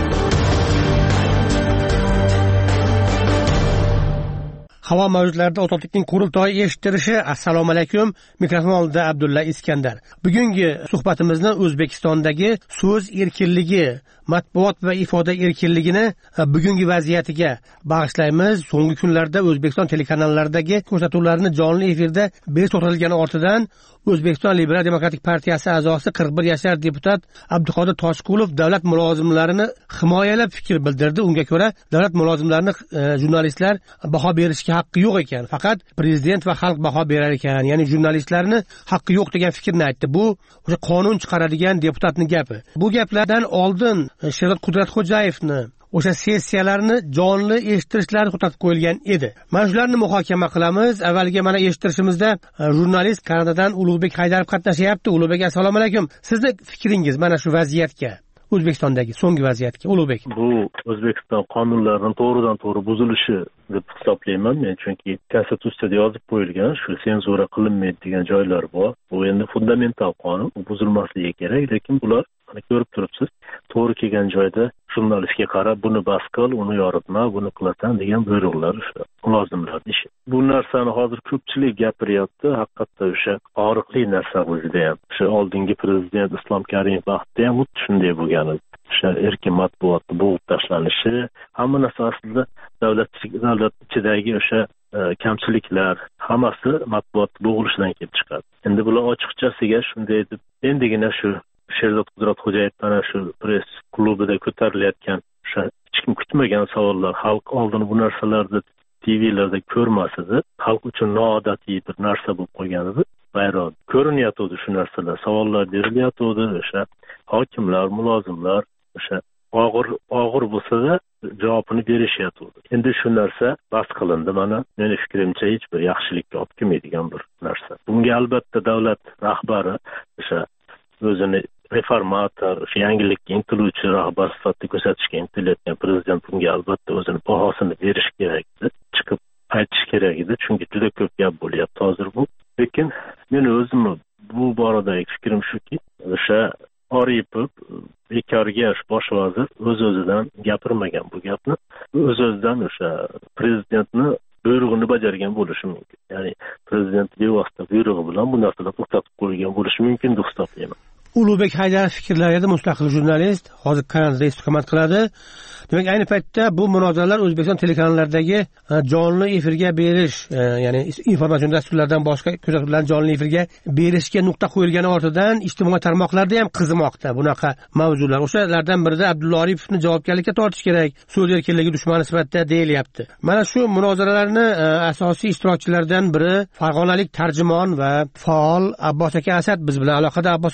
Havo mavjudlarida ozodlikning qurultoyi eshittirishi. Assalomu alaykum. Mikrofon oldida Abdulla Iskandar. Bugungi suhbatimizni O'zbekistondagi so'z erkinligi, matbuot va ifoda erkinligini bugungi vaziyatiga bag'ishlaymiz. So'nggi kunlarda O'zbekiston telekanallardagi ko'rsatuvlarni jonli efirda berish to'xtatilgani ortidan O'zbekiston Liberal demokratik partiyasi a'zosi qirq bir yashar deputat Abduqodir Toshqulov davlat mulozimlarini himoyalab fikr bildirdi. Unga ko'ra, davlat mulozimlarini e, jurnalistlar baho berishga haqqi yo'q ekan. Faqat prezident va xalq baho berar ekan. Ya'ni jurnalistlarni haqqi yo'q degan fikrni aytdi. Bu o'sha qonun chiqaradigan deputatning gapi. Bu gaplardan oldin Sherzod Qudratxo'jayevni o'sha sessiyalarni jonli eshittirishlari to'xtatib qo'yilgan edi. Mana shularni muhokama qilamiz. Avvaliga mana eshittirishimizda jurnalist Kanadadan Ulug'bek Haydarov qatnashyapti. Ulug'bek, assalomu alaykum. Sizni fikringiz mana shu vaziyatga, O'zbekistondagi so'nggi vaziyatga, Ulug'bek? Bu O'zbekiston qonunlarining to'g'ridan to'g'ri buzilishi deb hisoblayman men, chunki konstitutsiyada yozib qo'yilgan shu senzura qilinmaydi degan joylar bor. Bu endi fundamental qonun, u buzilmasligi kerak, lekin bular ko'rib turibsiz, to'g'ri kelgan joyda jurnalistga qarab buni bas qil, uni yoritma, buni qilasan degan buyruqlar mulozimlarning ishi. Bu narsani hozir ko'pchilik gapiryapti, haqiqatda o'sha og'riqli narsa bu juda ham. O'sha oldingi prezident Islom Karimov vaqtida ham xuddi shunday bo'lgan edi. O'sha erkin matbuotni bo'g'ib tashlanishi, hamma narsa aslida davlat davlat ichidagi o'sha kamchiliklar hammasi matbuot bo'g'ilishidan kelib chiqadi. Endi bular ochiqchasiga shunday deb endigina shu Sherzod Qudratxo'jayev mana shu press klubida ko'tarilayotgan o'sha hech kim kutmagan savollar, xalq oldin bu narsalarni T V'larda ko'rmas edi, xalq uchun noodatiy bir narsa bo'lib qolgan edi. Bayroq ko'rinyotdi shu narsalar, savollar berilyotdi, o'sha hokimlar, mulozimlar o'sha og'ir og'ir bo'lsa-da javobini berishyapti. Endi shu narsa bas qilindi. Mana meni fikrimcha hech bir yaxshilikka olib kelmaydigan bir narsa. Bunga albatta davlat rahbari o'sha o'zini reformator, yangilikka intiluvchi rahbar sifatida ko'rsatishga intilayotgan prezident bunga albatta o'zini bahosini berish kerak edi, chiqib aytish kerak edi, chunki juda ko'p gap bo'lyapti hozir bu. Lekin meni o'zimni bu boradagi fikrim shuki, o'sha Oripov bekorga bosh vazir o'z-o'zidan gapirmagan bu gapni, o'z-o'zidan o'sha prezidentni buyrug'ini bajargan bo'lishi mumkin. Ya'ni prezident bevosita buyrug'i bilan bu narsani to'xtatib qo'ygan bo'lishi mumkin deb hisoblayman. Ulug'bek Haydarov fikrlarida mustaqil jurnalist, hozir Kanadada istiqomat qiladi. Demak, ayni paytda bu munozaralar O'zbekiston telekanallardagi jonli efirga berish, ya'ni informatsion dasturlardan boshqa ko'rsatuvlarni jonli efirga berishga nuqta qo'yilgani ortidan ijtimoiy tarmoqlarda ham qizimoqda bunaqa mavzular. O'shalardan birida Abdulla Oripovni javobgarlikka tortish kerak, so'z erkinligi dushmani sifatida deyilyapti. Mana shu munozaralarni asosiy ishtirokchilaridan biri farg'onalik tarjimon va faol Abbos aka Asad biz bilan aloqada. Abbos aka, assalomu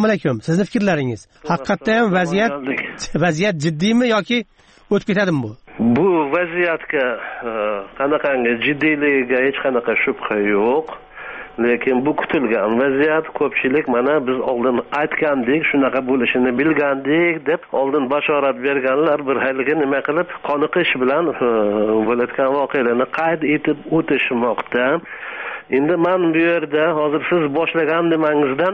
alaykum. Sizni fikrlaringiz. Haqiqatda ham vaziyat vaziyat jiddiymi yoki o'tib ketadimi bu? Bu vaziyatga qanaqangi jiddiyligiga hech qanaqa shubha yo'q. Lekin bu kutilgan vaziyat. Ko'pchilik mana biz oldin aytgandik, shunaqa bo'lishini bilgandik deb oldin bashorat berganlar bir haligi nima qilib qoniqish bilan bo'layotgan voqealarni qayd etib o'tishmoqda. Endi men bu yerda hozir siz boshlagan nimangizdan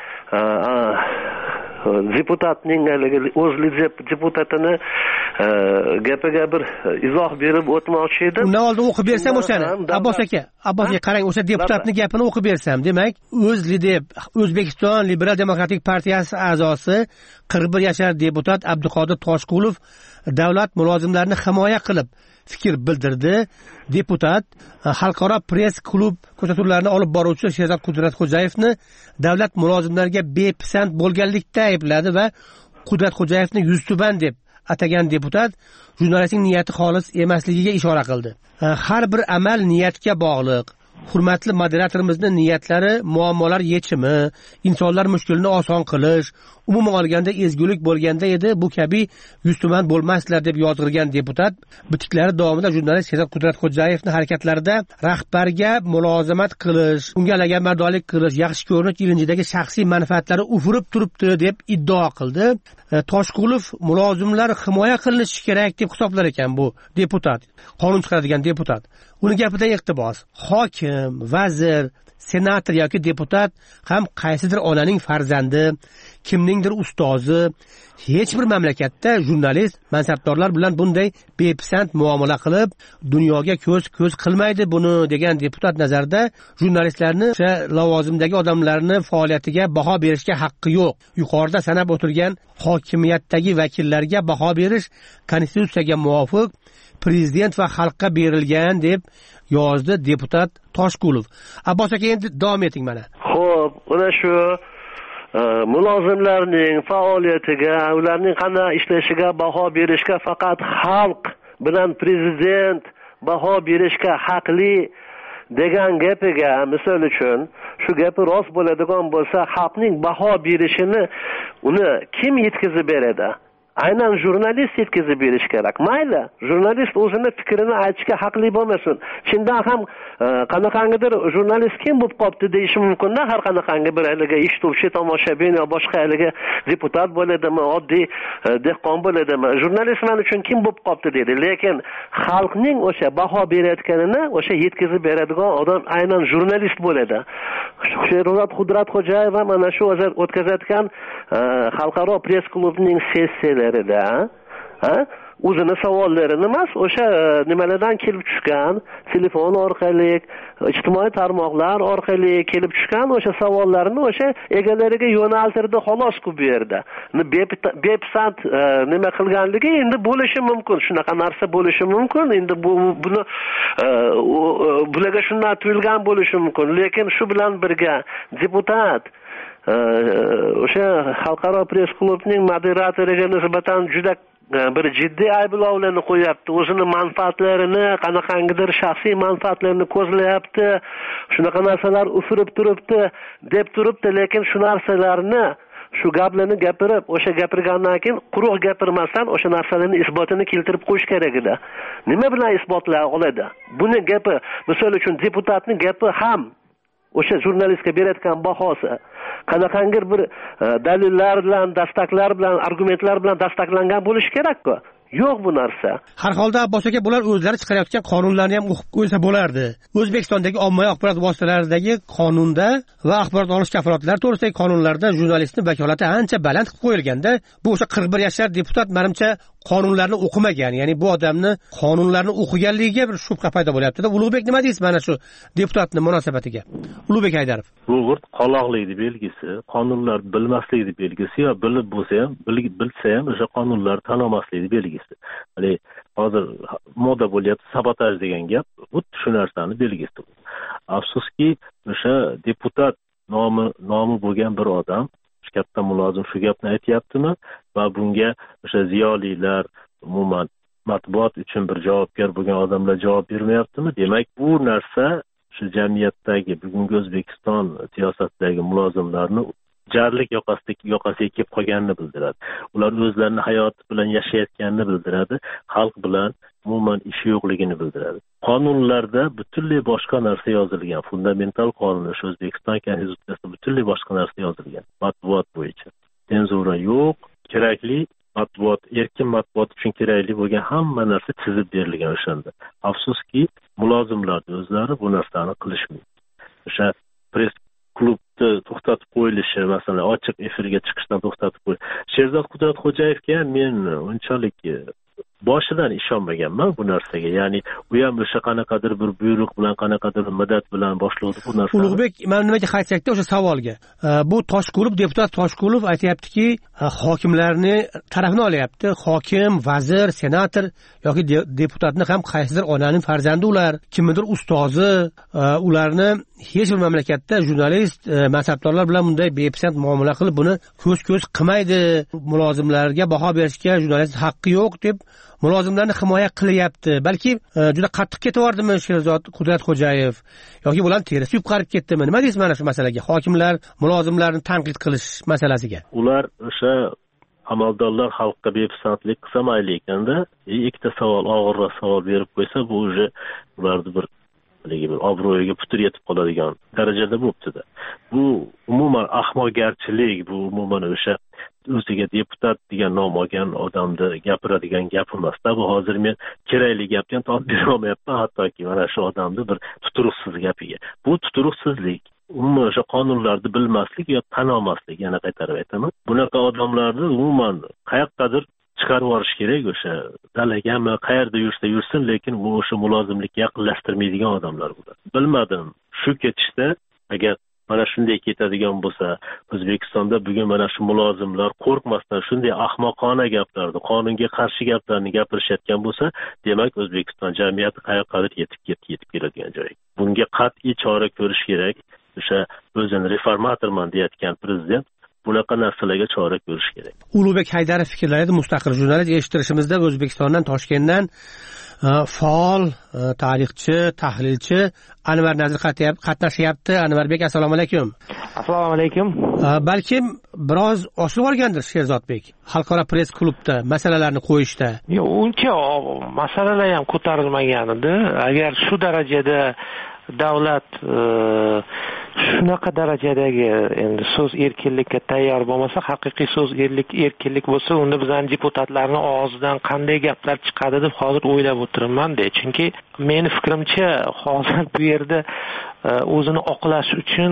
deputatning o'zli deputatini gapiga bir izoh berib o'tmoqchi edim. Undan oldin o'qib bersam o'shani. Abbos aka, Abbos aka qarang, o'sha deputatning gapini o'qib bersam. Demak, o'zli deb O'zbekiston Liberal demokratik partiyasi a'zosi qirq bir yashar deputat Abduqodir Toshqulov davlat mulozimlarini himoya qilib fikr bildirdi. Deputat xalqaro press klub ko'rsatuvlarini olib boruvchi Sherzod Qudratxo'jayevni davlat mulozimlariga bepisand bo'lganlikda aybladi va Qudratxo'jayevni yuztuban deb atagan deputat jurnalistning niyati xolis emasligiga ishora qildi. Har bir amal niyatga bog'liq. Hurmatli moderatorimizni niyatlari muammolar yechimi, insonlar mushkulini oson qilish, umuman olganda ezgulik bo'lganda edi, bu kabi yuztuban bo'lmaslar deb yozg'irgan deputat bitiklari davomida jurnalist Sherzod Qudratxo'jayevning harakatlarida rahbarga mulozamat qilish, unga laganbardorlik qilish, yaxshi ko'rinish ilinjidagi shaxsiy manfaatlari ufurib turibdi deb iddao qildi. Toshqulov mulozimlar himoya qilinishi kerak deb hisoblar ekan bu deputat, qonun chiqaradigan deputat. Uni gapida iqtibos, hokim, vazir, senator yoki deputat ham qaysidir onaning farzandi, kimningdir ustozi. Hech bir mamlakatda jurnalist mansabdorlar bilan bunday bepisand muomala qilib, dunyoga ko'z ko'z qilmaydi buni degan deputat nazarida jurnalistlarni o'sha lavozimdagi odamlarni faoliyatiga baho berishga haqqi yo'q. Yuqorida sanab o'tilgan hokimiyatdagi vakillarga baho berish konstitutsiyaga muvofiq prezident va xalqqa berilgan deb yozdi deputat Toshqulov. Abbos aka, endi davom eting mana. Xo'p, mana shu mulozimlarning faoliyatiga, ularning qanday ishlashiga baho berishga faqat xalq bilan prezident baho berishga haqli degan gapiga, misol uchun, shu gapi rost bo'ladigan bo'lsa, xalqning baho berishini uni kim yetkazib beradi? Aynan jurnalist yetkazib berish kerak. Mayli, jurnalist o'zini fikrini aytishga haqli bo'lmasin. Chindan ham qanaqangidir jurnalist kim bo'lib qopti deyish mumkin-da, har qanaqangi bir haliga eshituvchi, tomoshabin yo boshqa haliga deputat bo'ladimi, oddiy dehqon bo'ladimi, jurnalist men uchun kim bo'lib qopti dedi. Lekin xalqning o'sha baho berayotganini o'sha yetkazib beradigan odam aynan jurnalist bo'ladi. Sherzod Qudratxo'jayev mana shu o'zar o'tkazayotgan xalqaro press klubning sessiyalari ha o'zini savollarini emas, o'sha nimalardan kelib tushgan, telefon orqali, ijtimoiy tarmoqlar orqali kelib tushgan o'sha savollarni o'sha egalariga yo'naltirdi, xolos-ku bu yerda. Bepisand nima qilganligi endi bo'lishi mumkin, shunaqa narsa bo'lishi mumkin. Endi bu buni bularga shunday tuyulgan bo'lishi mumkin, lekin shu bilan birga deputat o'sha xalqaro press klubning moderatoriga nisbatan juda bir jiddiy ayblovlarni qo'yapti. O'zini manfaatlarini, qanaqangidir shaxsiy manfaatlarini ko'zlayapti. Shunaqa narsalar ufurib turibdi deb turibdi, lekin shu narsalarni, shu gaplarni gapirib, o'sha gapirgandan keyin quruq gapirmasdan o'sha narsalarni isbotini keltirib qo'yish kerak edi. Nima bilan isbotlay oladi? Buni gapi, misol uchun deputatning gapi ham o'sha jurnalistga berayotgan bahosi qanaqangi bir dalillar bilan, dastaklar bilan, argumentlar bilan dastaklangan bo'lishi kerak-ku. Yo'q bu narsa. Har holda Abbos aka, bular o'zlari chiqarayotgan qonunlarni ham o'qib qo'ysa bo'lardi. O'zbekistondagi ommaviy axborot vositalaridagi qonunda va axborot olish kafolatlari to'g'risidagi qonunlarda jurnalistning vakolati ancha baland qilib qo'yilganda, bu o'sha qirq bir yashar deputat menimcha qonunlarni o'qimagan, ya'ni bu odamni qonunlarni o'qiganligiga bir shubha paydo bo'lyapti-da. Ulug'bek, nima deysiz mana shu deputatning munosabatiga? Ulug'bek Haydarov. Bu g'irt qoloqlikning belgisi, qonunlar bilmaslikning belgisi, yo bilib bo'lsa ham, bilsa ham o'sha qonunlar tan olmaslikning belgisi. Ya'ni hozir moda bo'lyapti sabotaj degan gap, bu shu narsani belgisi. Afsuski, o'sha deputat nomi nomi bo'lgan bir odam, katta mulozim shu gapni aytyaptimi va bunga o'sha ziyolilar, umuman matbuot uchun bir javobgar bo'lgan odamlar javob bermayaptimi? Demak, bu narsa shu jamiyatdagi bugungi O'zbekiston siyosatidagi mulozimlarni jarlik yoqasiga yoqasiga kelib qolganini bildiradi. Ular o'zlarini hayoti bilan yashayotganini bildiradi, xalq bilan umuman ishi yo'qligini bildiradi. Qonunlarda butunlay boshqa narsa yozilgan, fundamental qonun, O'zbekiston Konstitutsiyasida butunlay boshqa narsa yozilgan. Matbuot bo'yicha senzura yo'q, kerakli matbuot, erkin matbuot uchun kerakli bo'lgan hamma narsa chizib berilgan o'shanda. Afsuski, mulozimlarning o'zlari bu narsani qilishmaydi. O'sha press klubni to'xtatib qo'yilishi, masalan, ochiq efirga chiqishdan to'xtatib qo'yilish. Sherzod Qudratxo'jayevga men unchalik boshidan ishonmaganman bu narsaga. Ya'ni u ham o'sha qanaqadir bir buyruq bilan, qanaqadir bir madad bilan boshlovdi bu narsani. Ulug'bek, men nimaga qaytsakda o'sha savolga. Bu Toshqulov, deputat Toshqulov aytayaptiki, hokimlarni tarafini olyapti. Hokim, vazir, senator yoki deputatni ham qaysidir onaning farzandi ular, kimnidir ustozi, ularni hech bir mamlakatda jurnalist, mansabdorlar bilan bunday bepisand muomala qilib buni ko'z-ko'z qilmaydi. Mulozimlarga baho berishga jurnalist haqqi yo'q deb mulozimlarni himoya qilyapti. Balki juda qattiq ketavordimi Sherzod Qudratxo'jayev yoki bularni terisi yupqarib ketdimi? Nima deysiz mana shu masalaga? Hokimlar mulozimlarni tanqid qilish masalasiga. Ular o'sha amaldorlar xalqqa bepisandlik qilsa mayli ekanda, ikkita savol, og'irroq savol berib qo'ysa, bu уже ularni bir bir obro'yiga putur yetib qoladigan darajada bo'libdi-da. Bu umuman ahmoqgarchilik, bu umuman o'sha o'ziga deputat degan nom olgan odamni gapiradigan gap emas-da. Bu hozir men kerakli gapni ham topib bera olmayapman, hattoki mana shu odamni bir tuturuqsiz gapiga. Bu tuturuqsizlik, umuman o'sha qonunlarni bilmaslik yo tan olmaslik, yana qaytarib aytaman. Bunaqa odamlarni umuman qayoqqadir chiqarib yuborish kerak. O'sha dalagami, qayerda yursa yursin, lekin u o'sha mulozimlikka yaqinlashtirmaydigan odamlar bular. Bilmadim, shu ketishda agar mana shunday ketadigan bo'lsa, O'zbekistonda bugun mana shu mulozimlar qo'rqmasdan shunday ahmoqona gaplarni, qonunga qarshi gaplarni gapirishayotgan bo'lsa, demak O'zbekiston jamiyati qayoqqadir yetib yetib keladigan joy. Bunga qat'iy chora ko'rish kerak. O'sha o'zini reformatorman deyotgan prezident bunaqa narsalarga chora ko'rish kerak. Ulug'bek Haydarov fikrlaydi, mustaqil jurnalist. Eshittirishimizda O'zbekistondan, Toshkentdan faol tarixchi, tahlilchi Anvar Nazir qatnashyapti. Anvarbek, assalomu alaykum. Assalomu alaykum. Balkim biroz osilib olgandir Sherzodbek xalqaro press klubda masalalarni qo'yishda. Yo'q, uncha masalalar ham ko'tarilmagan edi. Agar shu darajada davlat shunaqa darajadagi endi so'z erkinlikka tayyor bo'lmasa, haqiqiy so'z erkinlik bo'lsa, unda bizning deputatlarning og'zidan qanday gaplar chiqadi deb hozir o'ylab o'tiribman-da. Chunki meni fikrimcha hozir bu yerda o'zini oqlash uchun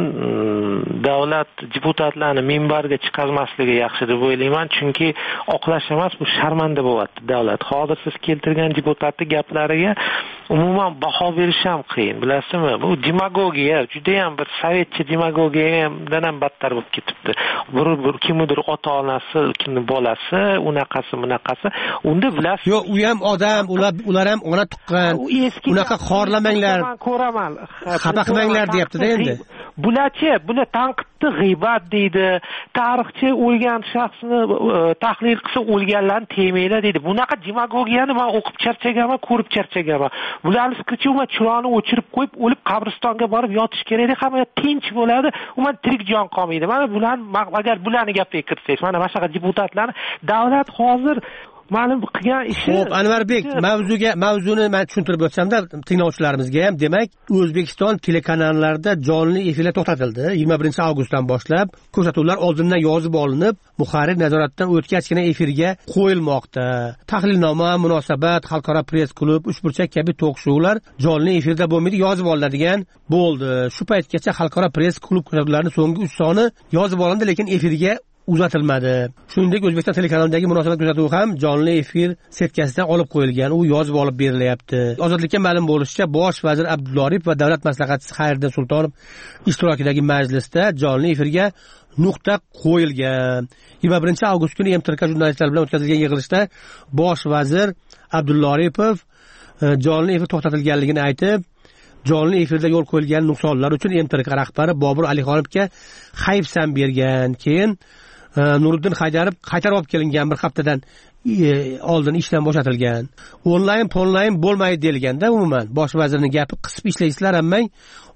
davlat deputatlarni minbarga chiqarmasligi yaxshi deb o'ylayman. Chunki oqlash emas, bu sharmanda bo'lyapti davlat. Hozir siz keltirgan deputatning gaplariga umuman baho berish ham qiyin, bilasizmi? Bu demagogiya, juda ham bir sovetcha demagogiyadan ham battar bo'lib ketibdi. Bir bir kimdir ota-onasi, kimning bolasi, unaqasi, bunaqasi. Unda bilasiz. Yo'q, u ham odam, ular ular ham ona tuqqan. Unaqa xorlamanglar. Ko'raman. Xafa qilmanglar deyapti-da endi. Bularchi, bular tanqidni g'iybat deydi. Tarixchi o'lgan shaxsni tahlil qilsa o'lganlarni tegmanglar deydi. Bunaqa demagogiyani men o'qib charchagaman, ko'rib charchagaman. Bularni fikricha umuman chiroqni o'chirib qo'yib, o'lib qabristonga borib yotish kerak, hamma tinch bo'ladi, umuman tirik jon qolmaydi. Mana bularni agar bularni gapiga kirsangiz, mana boshqa deputatlarni davlat hozir ma'lum qilgan ishi. Xo'p, Anvarbek, mavzuga mavzuni men tushuntirib o'tsam-da tinglovchilarimizga ham, demak, O'zbekiston telekanallarida jonli efirlar to'xtatildi. yigirma birinchi avgustdan boshlab ko'rsatuvlar oldindan yozib olinib, muharrir nazoratdan o'tkazgina efirga qo'yilmoqda. Tahlilnoma, munosabat, xalqaro press klub, uchburchak kabi tok-shoular jonli efirda bo'lmaydi, yozib olinadigan bo'ldi. Shu paytgacha xalqaro press klub ko'rsatuvlarining so'nggi uch soni yozib olindi, lekin efirga uzatilmadi. Shuningdek, O'zbekiston telekanalidagi munosabat kuzatuvi ham jonli efir setkasidan olib qo'yilgan, u yozib olib berilyapti. Ozodlikka ma'lum bo'lishicha, bosh vazir Abdulla Oripov va davlat maslahatchisi Xayriddin Sultonov ishtirokidagi majlisda jonli efirga nuqta qo'yilgan. yigirma birinchi avgust kuni M T R K jurnalistlar bilan o'tkazilgan yig'ilishda bosh vazir Abdulla Oripov jonli efir to'xtatilganligini aytib, jonli efirda yo'l qo'yilgan nuqsonlar uchun M T R K rahbari Bobur Alixonovga hayfsan bergan. Keyin Nuriddin Haydarov qaytarib olib kelingan, bir haftadan oldin ishdan bo'shatilgan. Onlayn, onlayn bo'lmaydi deilganda, umuman bosh vazirning gapi qisib ishlaysizlar, ammang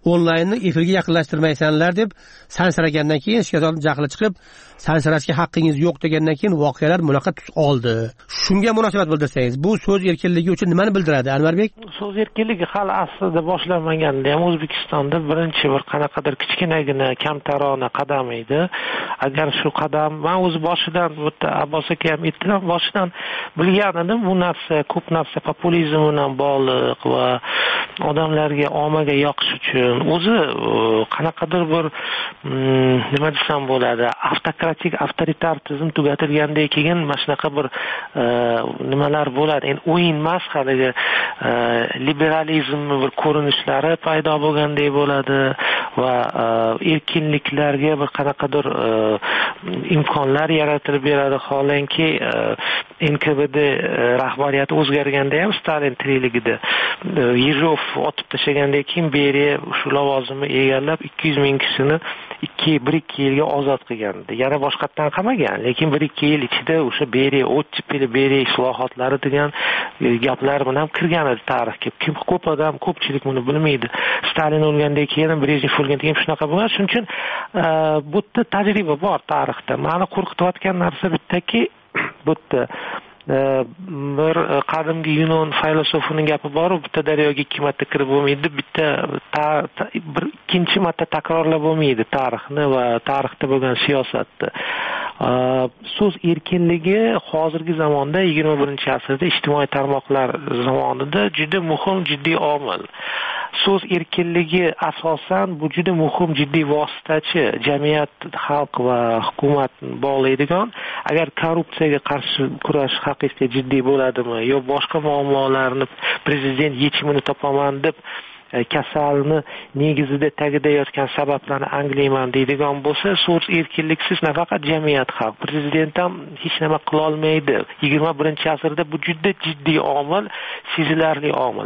onlaynni efirga yaqinlashtirmaysanlar deb sansiragandan keyin Sherzodning jahli chiqib, sansirashga haqqingiz yo'q degandan keyin voqealar bunaqa tus oldi. Shunga munosabat bildirsangiz, bu so'z erkinligi uchun nimani bildiradi, Anvarbek? So'z erkinligi hali aslida boshlanmaganda ham O'zbekistonda birinchi bir qanaqadir kichkinagina kamtarona qadam edi. Agar shu qadam, men o'z boshidan bitta Abbos aka ham aytdilar, boshidan bilgan edim, bu narsa ko'p narsa populizm bilan bog'liq va odamlarga ommaga yoqish uchun o'zi qanaqadir bir nima desam bo'ladi, avtokratik avtoritar tizim tugatilgandan keyin mana shunaqa bir nimalar bo'ladi. Endi o'yin emas, haligi liberalizm bir ko'rinishlari paydo bo'lgandek bo'ladi va erkinliklarga bir qanaqadir imkonlar yaratib beradi. Holanki N K B D rahbariyati o'zgarganda ham Stalin tirikligida Yezhov otib tashlagandan keyin Beriya shu lavozimni egallab ikki yuz ming kishini ikki bir ikki yilga ozod qilgandi. Yana boshqatdan qamagan, lekin bir ikki yil ichida o'sha Beriya o'tchipili Beriya islohotlari degan gaplar bilan kirgan edi tarixga. Kim ko'p odam, ko'pchilik buni bilmaydi. Stalin o'lgandan keyin, Brejnev o'lgandan keyin shunaqa bo'lgan. Shuning uchun bu yerda tajriba bor tarixda. Meni qo'rqitayotgan narsa bittaki, bu yerda bir qadimgi Yunon filosofining gapi bor, bitta daryoga ikki marta kirib bo'lmaydi, bitta bir ikkinchi marta takrorlab bo'lmaydi tarixni va tarixda bo'lgan siyosatni. So'z erkinligi hozirgi zamonda yigirma birinchi asrda ijtimoiy tarmoqlar zamonida juda muhim, jiddiy omil. So'z erkinligi asosan bu juda muhim, jiddiy vositachi, jamiyat, xalq va hukumat bog'laydigan. Agar korrupsiyaga qarshi kurash haqiqiy jiddiy bo'ladimi yo boshqa muammolarni prezident yechimini topaman deb kasalni negizida tagida yotgan sabablarni anglayman deydigan bo'lsa, so'z erkinliksiz nafaqat jamiyat, xalq, prezident ham hech nima qila olmaydi. yigirma birinchi asrda bu juda jiddiy omil, sezilarli omil.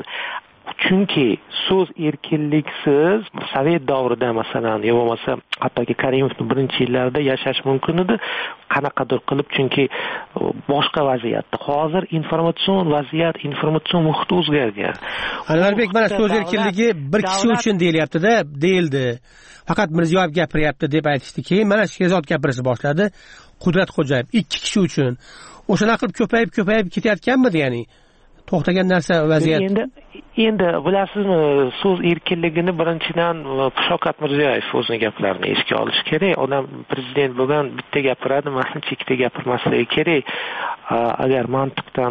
Chunki so'z erkinliksiz Sovet davrida masalan, yo bo'lmasa hattoki Karimovning birinchi yillarida yashash mumkin edi, qanaqadir qilib, chunki boshqa vaziyatda. Hozir informatsion vaziyat, informatsion muhit o'zgargan. Anvarbek, mana so'z erkinligi bir kishi uchun deyilyapti-da, deyildi. Faqat Mirziyoyev gapiryapti deb aytishdi. Keyin mana Sherzod gapirishni boshladi. Qudratxo'jayev ikki kishi uchun. O'shana qilib ko'payib, ko'payib ketayotganmidi, ya'ni to'xtagan narsa vaziyat. Endi endi bilasizmi, so'z erkinligini birinchidan Shavkat Mirziyoyev o'zining gaplarini esga olish kerak. Odam prezident bo'lgan bitta gapiradi, masalan, ikkita gapirmasligi kerak. Agar mantiqdan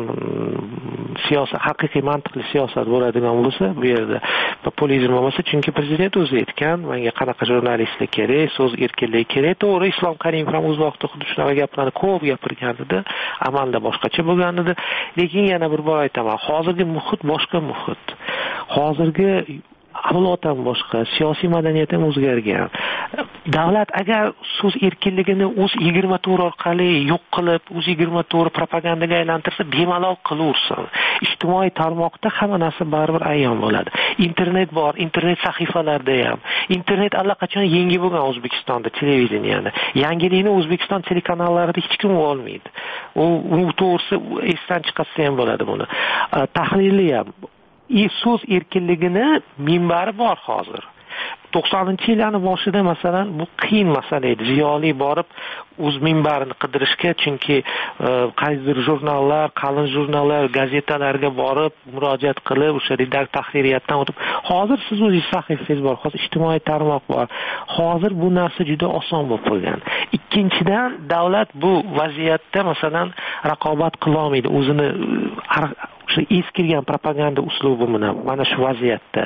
siyosat, haqiqiy mantiqli siyosat bo'ladigan bo'lsa, bu yerda populizm bo'lmasa, chunki prezident o'zi aytgan, menga qanaqa jurnalistlik kerak, so'z erkinligi kerak. To'g'ri, Islom Karimov ham o'z vaqtida xuddi shunaqa gaplarni ko'p gapirgan edi, amalda boshqacha bo'lgan edi. Lekin yana bir bor aytaman, hozirgi muhit boshqa muhit. Hozirgi avlod ham boshqa, siyosiy madaniyat ham o'zgargan. Davlat agar so'z erkinligini o'z yigirma to'rt orqali yo'q qilib, o'z yigirma to'rt propagandaga aylantirsa, bemalol qilaversin. Ijtimoiy tarmoqda hamma narsa baribir ayon bo'ladi. Internet bor, internet sahifalarida ham. Internet allaqachon yangi bo'lgan O'zbekistonda televideniyani. Yangilikni O'zbekiston telekanallarida hech kim olmaydi. U u to'g'risi esdan chiqarsa ham bo'ladi buni. Tahlili ham so'z erkinligini minbari bor hozir. to'qsoninchi yillarning boshida masalan bu qiyin masala edi. Ziyoli borib o'z minbarini qidirishga, chunki qaysidir jurnallar, qalin jurnallar, gazetalarga borib murojaat qilib, o'sha redakt tahririyatdan o'tib, hozir siz o'zingiz sahifangiz bor, hozir ijtimoiy tarmoq bor. Hozir bu narsa juda oson bo'lib qolgan. Ikkinchidan, davlat bu vaziyatda masalan raqobat qila olmaydi. O'zini o'sha eskirgan propaganda uslubi bilan mana shu vaziyatda.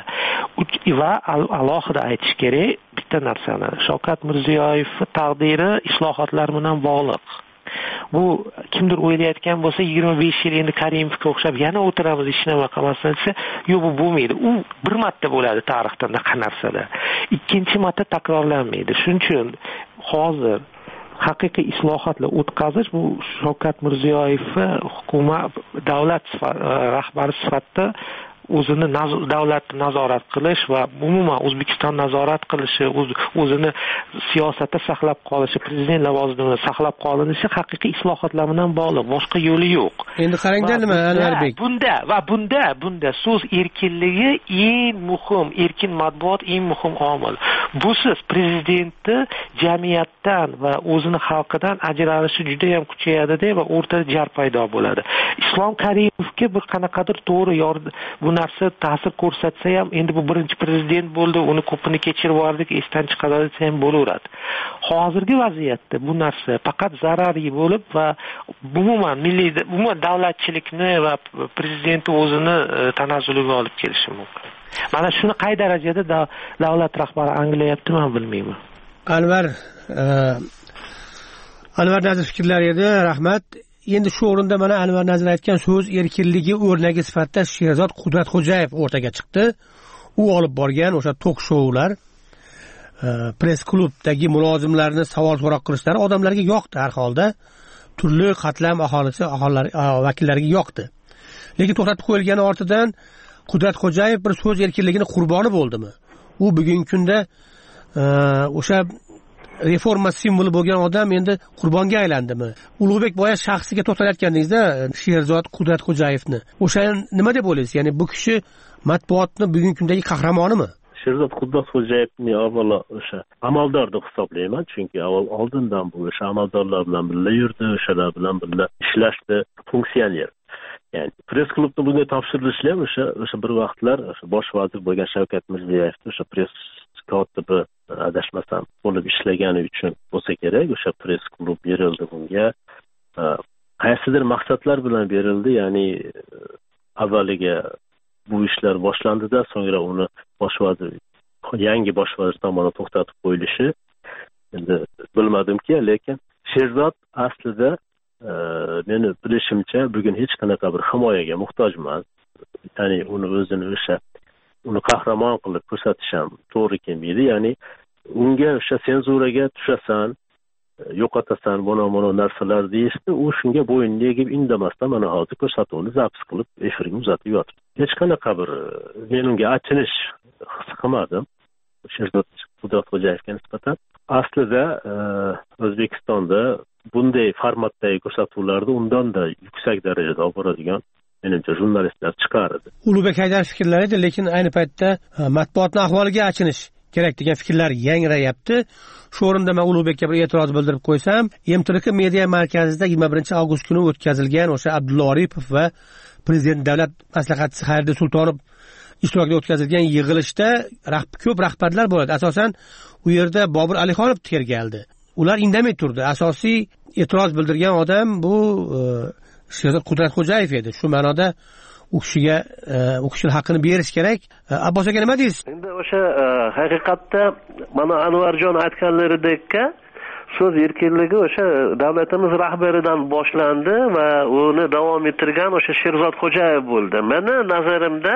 Va alohida aytish kerak bitta narsani. Shavkat Mirziyoyev taqdiri islohotlar bilan bog'liq. Bu kimdir o'ylayotgan bo'lsa, yigirma besh yil endi Karimovga o'xshab yana o'tiramiz, hech nima qilmasdan desa, yo'q, bu bo'lmaydi. U bir marta bo'ladi tarixda bunaqa narsalar. Ikkinchi marta takrorlanmaydi. Shuning uchun hozir haqiqiy islohotlar o'tkazish bu Shavkat Mirziyoyev hukumat davlat rahbari sifatida o'zini davlatni nazorat qilish va umuman O'zbekiston nazorat qilishi, o'zini siyosatda saqlab qolishi, prezident lavozimini saqlab qolinishi haqiqiy islohotlar bilan bog'liq, boshqa yo'li yo'q. Endi qarangda nima Anvarbek, bunda va bunda bunda so'z erkinligi eng muhim, erkin matbuot eng muhim omil. Busiz prezidentni jamiyatdan va o'zini xalqidan ajralishi juda ham kuchayadi va o'rtada jar paydo bo'ladi. Islom Karimovga bir qanaqadir to'g'ri yordam bu narsa ta'sir ko'rsatsa ham, endi bu birinchi prezident bo'ldi, uni ko'pini kechirib yubordik, esdan chiqaradi desa ham bo'laveradi. Hozirgi vaziyatda bu narsa faqat zararli bo'lib va umuman milliy umuman davlatchilikni va prezidentni o'zini tanazzuliga olib kelishi mumkin. Mana shuni qay darajada davlat rahbari anglayapti men bilmayman. Anvar Anvar Nazir fikrlari edi, rahmat. Endi shu o'rinda mana Anvar Nazir aytgan so'z erkinligi o'rnagi sifatida Sherzod Qudratxo'jayev o'rtaga chiqdi. U olib borgan o'sha tok-shoular, press klubdagi mulozimlarni savol so'roq qilishlari odamlarga yoqdi har holda. Turli qatlam aholisi aholilar vakillariga yoqdi. Lekin to'xtatib qo'yilgani ortidan Qudratxo'jayev bir so'z erkinligining qurboni bo'ldimi? U bugungi kunda o'sha reforma simvoli bo'lgan odam endi qurbonga aylandimi? Ulug'bek boya shaxsiga to'xtalayotgandingizda Sherzod Qudratxo'jayevni. O'sha nima deb o'ylaysiz? Ya'ni bu kishi matbuotni bugungi kundagi qahramonimi? Sherzod Qudratxo'jayevni avvalo o'sha amaldor deb hisoblayman, chunki avval oldindan bu o'sha amaldorlar bilan birga yurdi, o'shalar bilan birga ishlashdi, funksioner. Yani press klubda bunday topshirilishi ham o'sha o'sha bir vaqtlar o'sha bosh vazir bo'lgan Shavkat Mirziyoyevni o'sha press kotibi adashmasam bo'lib ishlagani uchun bo'lsa kerak, o'sha press klub berildi bunga. Qaysidir maqsadlar bilan berildi, ya'ni avvaliga bu ishlar boshlandida, so'ngra uni bosh vazir yangi bosh vazir tomonidan to'xtatib qo'yilishi endi bilmadimki, lekin Sherzod aslida meni bilishimcha bugun hech qanaqa bir himoyaga muhtoj emas. Ya'ni uni o'zini o'sha uni qahramon qilib ko'rsatish ham to'g'ri kelmaydi. Ya'ni unga o'sha senzuraga tushasan, yo'qotasan, mana-mana narsalar deyishdi, u shunga bo'yinni egib indamasdan mana hozir ko'rsatuvni zapis qilib efirga uzatib yotdi. Hech qanaqa bir men unga achinish his qilmadim Sherzod Qudratxo'jayevga nisbatan. Aslida O'zbekistonda bunday formatdagi ko'rsatuvlarni undan da yuksak darajada olib boradigan menimcha jurnalistlar chiqar edi. Ulug'bek Haydar fikrlari edi, lekin ayni paytda matbuotning ahvoliga achinish kerak degan fikrlar yangrayapti. Shu o'rinda men Ulug'bekka bir e'tiroz bildirib qo'ysam, M T R K media markazida yigirma birinchi avgust kuni o'tkazilgan o'sha Abdulla Oripov va prezident davlat maslahatchisi Xayriddin Sultonov ishtirokida o'tkazilgan yig'ilishda ko'p rahbarlar bo'ladi. Asosan u yerda Bobur Alixonov tergaldi. Ular indamay turdi. Asosiy e'tiroz bildirgan odam bu Sherzod Qudratxo'jayev edi. Shu ma'noda u kishiga u kishining haqqini berish kerak. Abbos aka nima deysiz? Endi o'sha haqiqatda mana Anvarjon aytganlaridek so'z erkinligi o'sha davlatimiz rahbaridan boshlandi va uni davom ettirgan o'sha Sherzod Xo'jayev bo'ldi. Meni nazarimda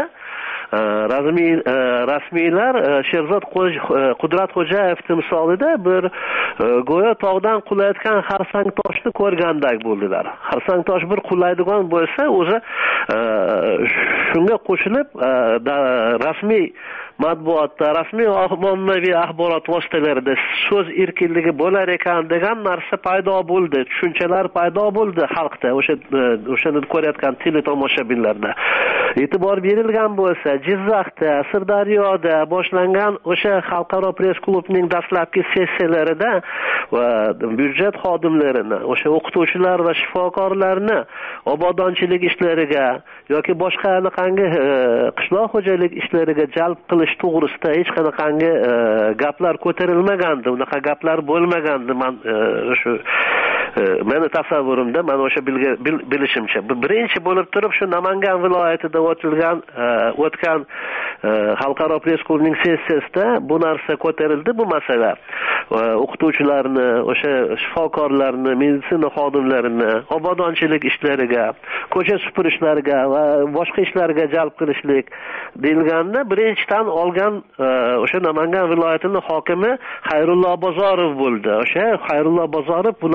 rasmiy rasmiylar Sherzod Qudratxo'jayev timsolida bir go'yo tog'dan qulayotgan xarsang toshni ko'rgandek bo'ldilar. Xarsang tosh bir qulaydigan bo'lsa, o'zi shunga qo'shilib rasmiy matbuotda, rasmiy ommaviy axborot vositalarida so'z erkinligi bo'lar ekan degan narsa paydo bo'ldi, tushunchalar paydo bo'ldi xalqda, o'sha o'shani ko'rayotgan teletomoshabinlarda. E'tibor berilgan bo'lsa, Jizzaxda, Sirdaryoda boshlangan o'sha xalqaro press klubning dastlabki sessiyalarida va byudjet xodimlarini, o'sha o'qituvchilar va shifokorlarni obodonchilik ishlariga yoki boshqa anaqangi qishloq xo'jalik ishlariga jalb qilish to'g'risida hech qanaqangi gaplar ko'tarilmagandi, unaqa gaplar bo'lmagandi. Men shu meni tasavvurimda, men o'sha bilishimcha birinchi bo'lib turib shu Namangan viloyatida o'tilgan o'tgan xalqaro press klubning sessiyasida bu narsa ko'tarildi, bu masala. O'qituvchilarni, o'sha shifokorlarni, meditsina xodimlarini obodonchilik ishlariga, ko'cha supurishlariga va boshqa ishlarga jalb qilishlik deyilganda birinchidan olgan o'sha Namangan viloyatining hokimi Xayrullo Bozorov bo'ldi. O'sha Xayrullo Bozorov bu narsani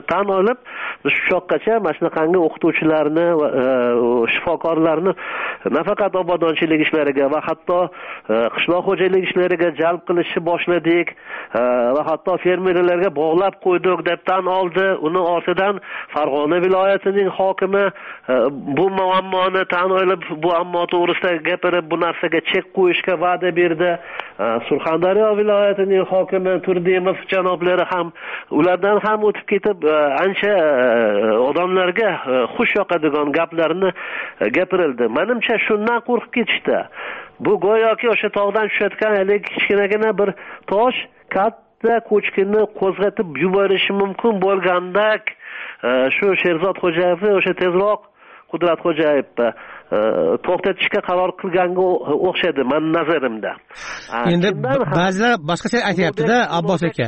tan olib biz shu yoqqacha mana shunaqangi o'qituvchilarni va shifokorlarni nafaqat obodonchilik ishlariga va hatto qishloq xo'jalik ishlariga jalb qilishni boshladik va hatto fermerlarga bog'lab qo'ydik deb tan oldi. Uni ortidan Farg'ona viloyatining hokimi bu muammoni tan olib, bu ammo to'g'risida gapirib, bu narsaga chek qo'yishga va'da berdi. Surxondaryo viloyatining hokimi Turdimov janoblari ham ulardan ham o'tib ketib ancha odamlarga xush yoqadigan gaplarni gapirildi. Menimcha shundan qo'rqib ketishdi. Bu go'yoki o'sha tog'dan tushayotgan hali kichkinagina bir tosh katta ko'chkini qo'zg'atib yuborishi mumkin bo'lgandek, shu Sherzod Xo'jayevni o'sha tezroq Qudrat Xo'jayevni to'xtatishga qaror qilganga o'xshadi men nazarimda. Endi ba'zilar boshqacha aytayapti-da, Abbos aka.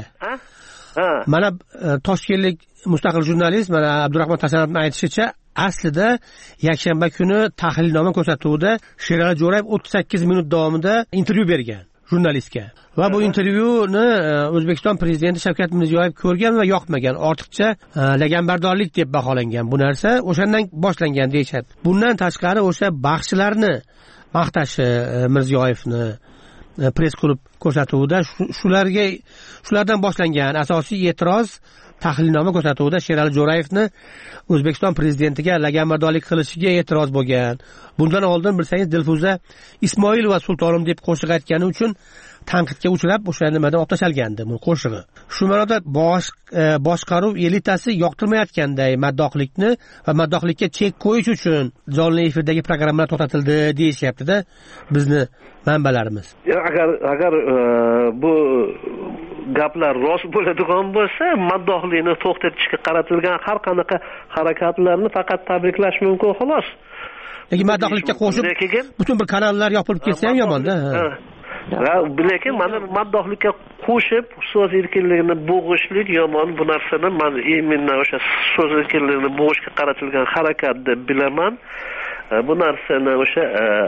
Mana toshkentlik mustaqil jurnalist mana Abdurahmon Tasanovning aytishicha, aslida yakshanba kuni tahlilnoma ko'rsatuvida Sherali Jo'rayev o'ttiz sakkiz minut davomida intervyu bergan jurnalistga. Va bu intervyuni O'zbekiston prezidenti Shavkat Mirziyoyev ko'rgan va yoqmagan, ortiqcha laganbardorlik deb baholangan. Bu narsa o'shandan boshlangan deyshadi. Bundan tashqari o'sha baxshilarni maqtashi Mirziyoyevni press klub ko'rsatuvida shularga shulardan boshlangan asosiy e'tiroz tahlilnoma ko'rsatuvida Sherali Jo'rayevni O'zbekiston prezidentiga laganbardorlik qilishiga e'tiroz bo'lgan. Bundan oldin bilsangiz Dilfuza Ismoilova sultonim deb qo'shiq aytgani uchun tanqidga uchrab o'sha nimadan olib tashalgandi bu qo'shig'i. Shu ma'noda bosh boshqaruv elitasi yoqtirmayotganday maddohlikni va maddohlikka chek qo'yish uchun jonli efirdagi programmalar to'xtatildi deyishyapti-da bizni manbalarimiz. Agar agar bu gaplar rost bo'ladigan bo'lsa, maddohlikni to'xtatishga qaratilgan har qanaqa harakatlarni faqat tabriklash mumkin xolos. Lekin maddohlikka qo'shib butun bir kanallar yopilib ketsa ham yomon-da. Lekin mana maddohlikka qo'shib so'z erkinligini bo'g'ishlik yomon. Bu narsani men именно o'sha so'z erkinligini bo'g'ishga qaratilgan harakat deb bilaman. Bu narsani o'sha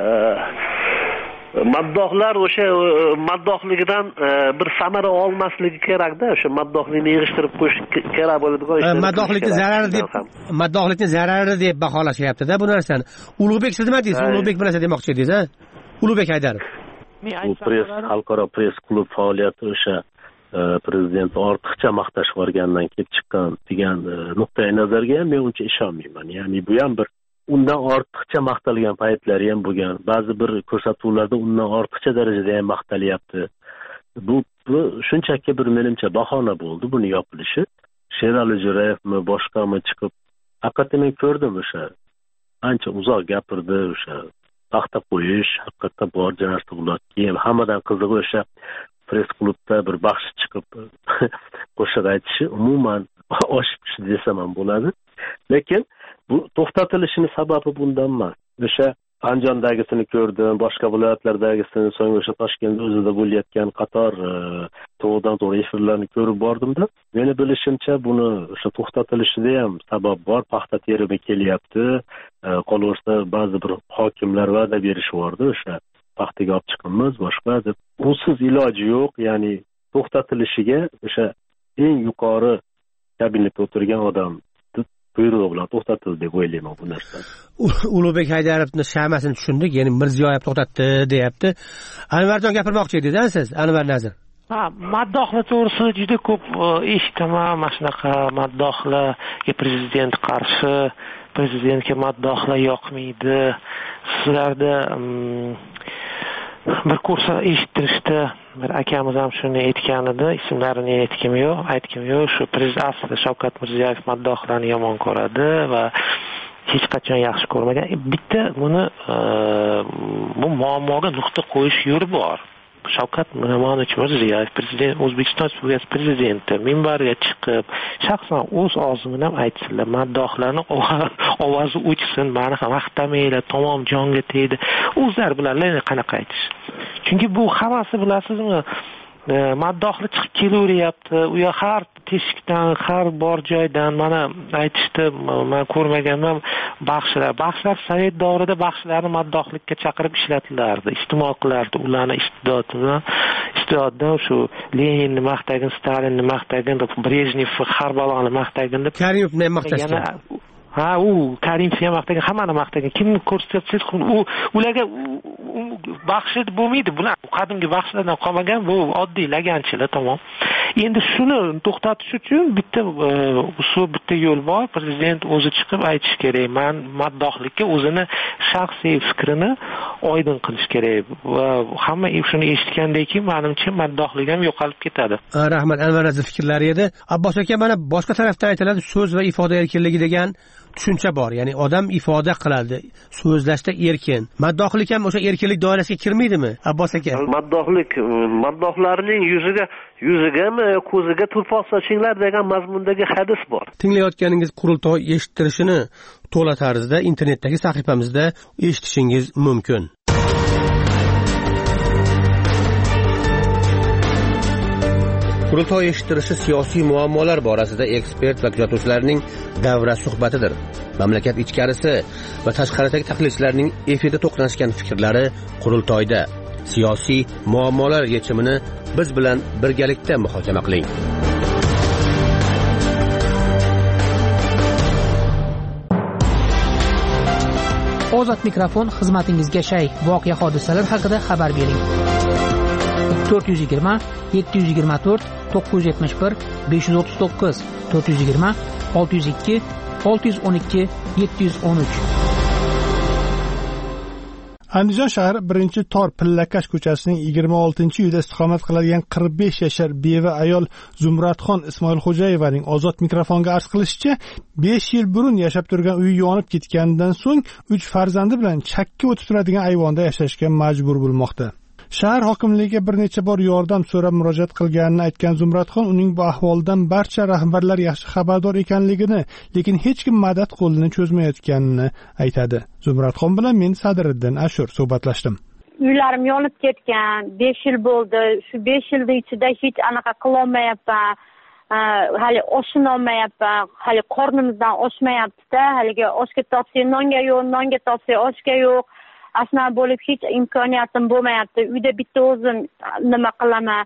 maddohlar o'sha maddohligidan bir samara olmasligi kerak-da, o'sha maddohlikni yig'ishtirib qo'yish kerak bo'ladigan ishlar. Maddohlikni zarari deb maddohlikni zarari deb baholashyapti-da bu narsani. Ulug'bek siz nima deysiz? Ulug'bek bilan demoqchi edingiz, ha? Ulug'bek Haydarov. Bu press xalqaro press klub faoliyati o'sha prezident ortiqcha maqtash borgandan kelib chiqqan degan nuqtai nazarga ham men uncha ishonmayman. Ya'ni bu ham bir undan ortiqcha maqtalgan paytlari ham bo'lgan. Ba'zi bir ko'rsatuvlarda undan ortiqcha darajada ham maqtalyapti. Bu, bu shunchaki bir menimcha bahona bo'ldi buni yopilishi. Sherali Jo'rayevmi boshqami chiqib, haqiqatan men ko'rdim o'sha ancha uzoq gapirdi, o'sha paxta qo'yish haqiqatda bor narsa bo'ladi. Keyin hammadan qizig'i o'sha press klubda bir baxshi chiqib qo'shiq aytishi umuman oshib tushdi desam ham bo'ladi. Lekin bu to'xtatilishining sababi bundan emas. O'sha Andijondagisini ko'rdim, boshqa viloyatlardagisini, so'ng o'sha Toshkent o'zida bo'layotgan qator to'g'ridan to'g'ri efirlarni ko'rib bordimda. Meni bilishimcha buni o'sha to'xtatilishida ham sabab bor. Paxta terimi kelyapti. Qolaversa ba'zi bir hokimlar va'da berishyapti o'sha paxtaga olib chiqamiz, boshqa deb. Usiz iloji yo'q, ya'ni to'xtatilishiga o'sha eng yuqori kabinetda o'tirgan odam buyrug'i bilan to'xtatildi deb o'ylayman bu narsa. Ulug'bek Haydarovning shamasini tushundik, ya'ni Mirziyoyev to'xtatdi deyapti. Anvarjon gapirmoqchi edingiz siz, Anvar Nazir. Ha, maddohlar to'g'risi juda ko'p eshitaman, mana shunaqa maddohlarga prezident qarshi, prezidentga maddohlar yoqmaydi. Sizlarda bir kursa eshittirishdi. Bir akamiz ham shuni aytgan edi, ismlarini aytgim yo'q, aytgim yo'q. Shu prezident aslida Shavkat Mirziyoyev maddohlarni yomon ko'radi va hech qachon yaxshi ko'rmagan. Bitta buni bu muammoga nuqta qo'yish yo'li bor. Shavkat Mirziyoyev prezident, O'zbekiston Respublikasi prezidenti minbarga chiqib, shaxsan o'z og'zi bilan aytsinlar, maddohlarni ovozi o'chsin, meni ham maqtamanglar, tamom jonga tegdi. O'zlari bilanlar qanaqa aytish. Chunki bu hammasi bilasizmi, maddohli chiqib kelaveryapti. U yoq har teshikdan, har bor joydan mana aytishdi, men ko'rmaganman, baxshilar. Baxshilar sovet davrida baxshilarni maddohlikka chaqirib ishlatilardi, iste'mol qilardi. Ularni iste'dodini, iste'doddan shu Leninni maqtagin, Stalinni maqtagin, Brejnevni har baloni maqtagin deb Karimovni maqtashdi. Ha, u Karimovni maqtagan, hammani maqtagan. Kimni ko'rsatsangiz, u ularga baxshi bo'lmaydi. Bular qadimgi baxshilardan qolmagan, bu oddiy laganchilar, tamom. Endi shuni to'xtatish uchun bitta usul, bitta yo'l bor. Prezident o'zi chiqib aytish kerak. Men maddohlikka o'zini shaxsiy fikrini oydin qilish kerak. Va hamma shuni eshitgandan keyin menimcha maddohlik ham yo'qolib ketadi. Rahmat, Anvar Aziz fikrlari edi. Abbos aka, mana boshqa tarafdan aytiladi, so'z va ifoda erkinligi degan tushuncha bor. Ya'ni odam ifoda qiladi, so'zlashda erkin. Maddohlik ham o'sha erkinlik doirasiga kirmaydimi, Abbos aka? Maddohlik, maddohlarning yuziga, yuzigami, ko'ziga tulpor sochinglar degan mazmundagi hadis bor. Tinglayotganingiz qurultoy eshittirishini to'la tarzda internetdagi sahifamizda eshitishingiz mumkin. Qurultoy eshittirishi siyosiy muammolar borasida ekspert va kuzatuvchilarning davra suhbatidir. Mamlakat ichkarisi va tashqaridagi tahlilchilarning efirda to'qnashgan fikrlari qurultoyda. Siyosiy muammolar yechimini biz bilan birgalikda muhokama qiling. Ozod mikrofon xizmatingizga shay. Voqea hodisalar haqida xabar bering. to'rt yuz yigirma yetti yuz yigirma to'rt to'qqiz yuz yetmish bir besh yuz o'ttiz to'qqiz to'rt yuz yigirma olti yuz ikki olti yuz o'n ikki yetti yuz o'n uch. Andijon shahri birinchi tor Pillakash ko'chasining yigirma oltinchi uyida istiqomat qiladigan qirq besh yashar beva ayol Zumradxon Ismoilxo'jayevaning ozod mikrofonga arz qilishicha, besh yil burun yashab turgan uyi yonib ketganidan so'ng uch farzandi bilan chakka o'tib turadigan ayvonda yashashga majbur bo'lmoqda. Shahar hokimligiga bir necha bor yordam so'rab murojaat qilganini aytgan Zumradxon uning bu ahvoldan barcha rahbarlar yaxshi xabardor ekanligini, lekin hech kim madad qo'lini cho'zmayotganini aytadi. Zumradxon bilan men Sadiriddin Ashur suhbatlashdim. Uylarim yonib ketgan, besh yil bo'ldi. Shu besh yilda ichida hech anaqa qila olmayapman. Hali oshini olmayapman. Hali qornimizdan oshmayapti-da. Haliga oshga topsa nonga yo'q, nonga topsa oshga yo'q. Asna bo'lib hech imkoniyatim bo'lmayapti. Uyda bitta o'zim nima qilaman?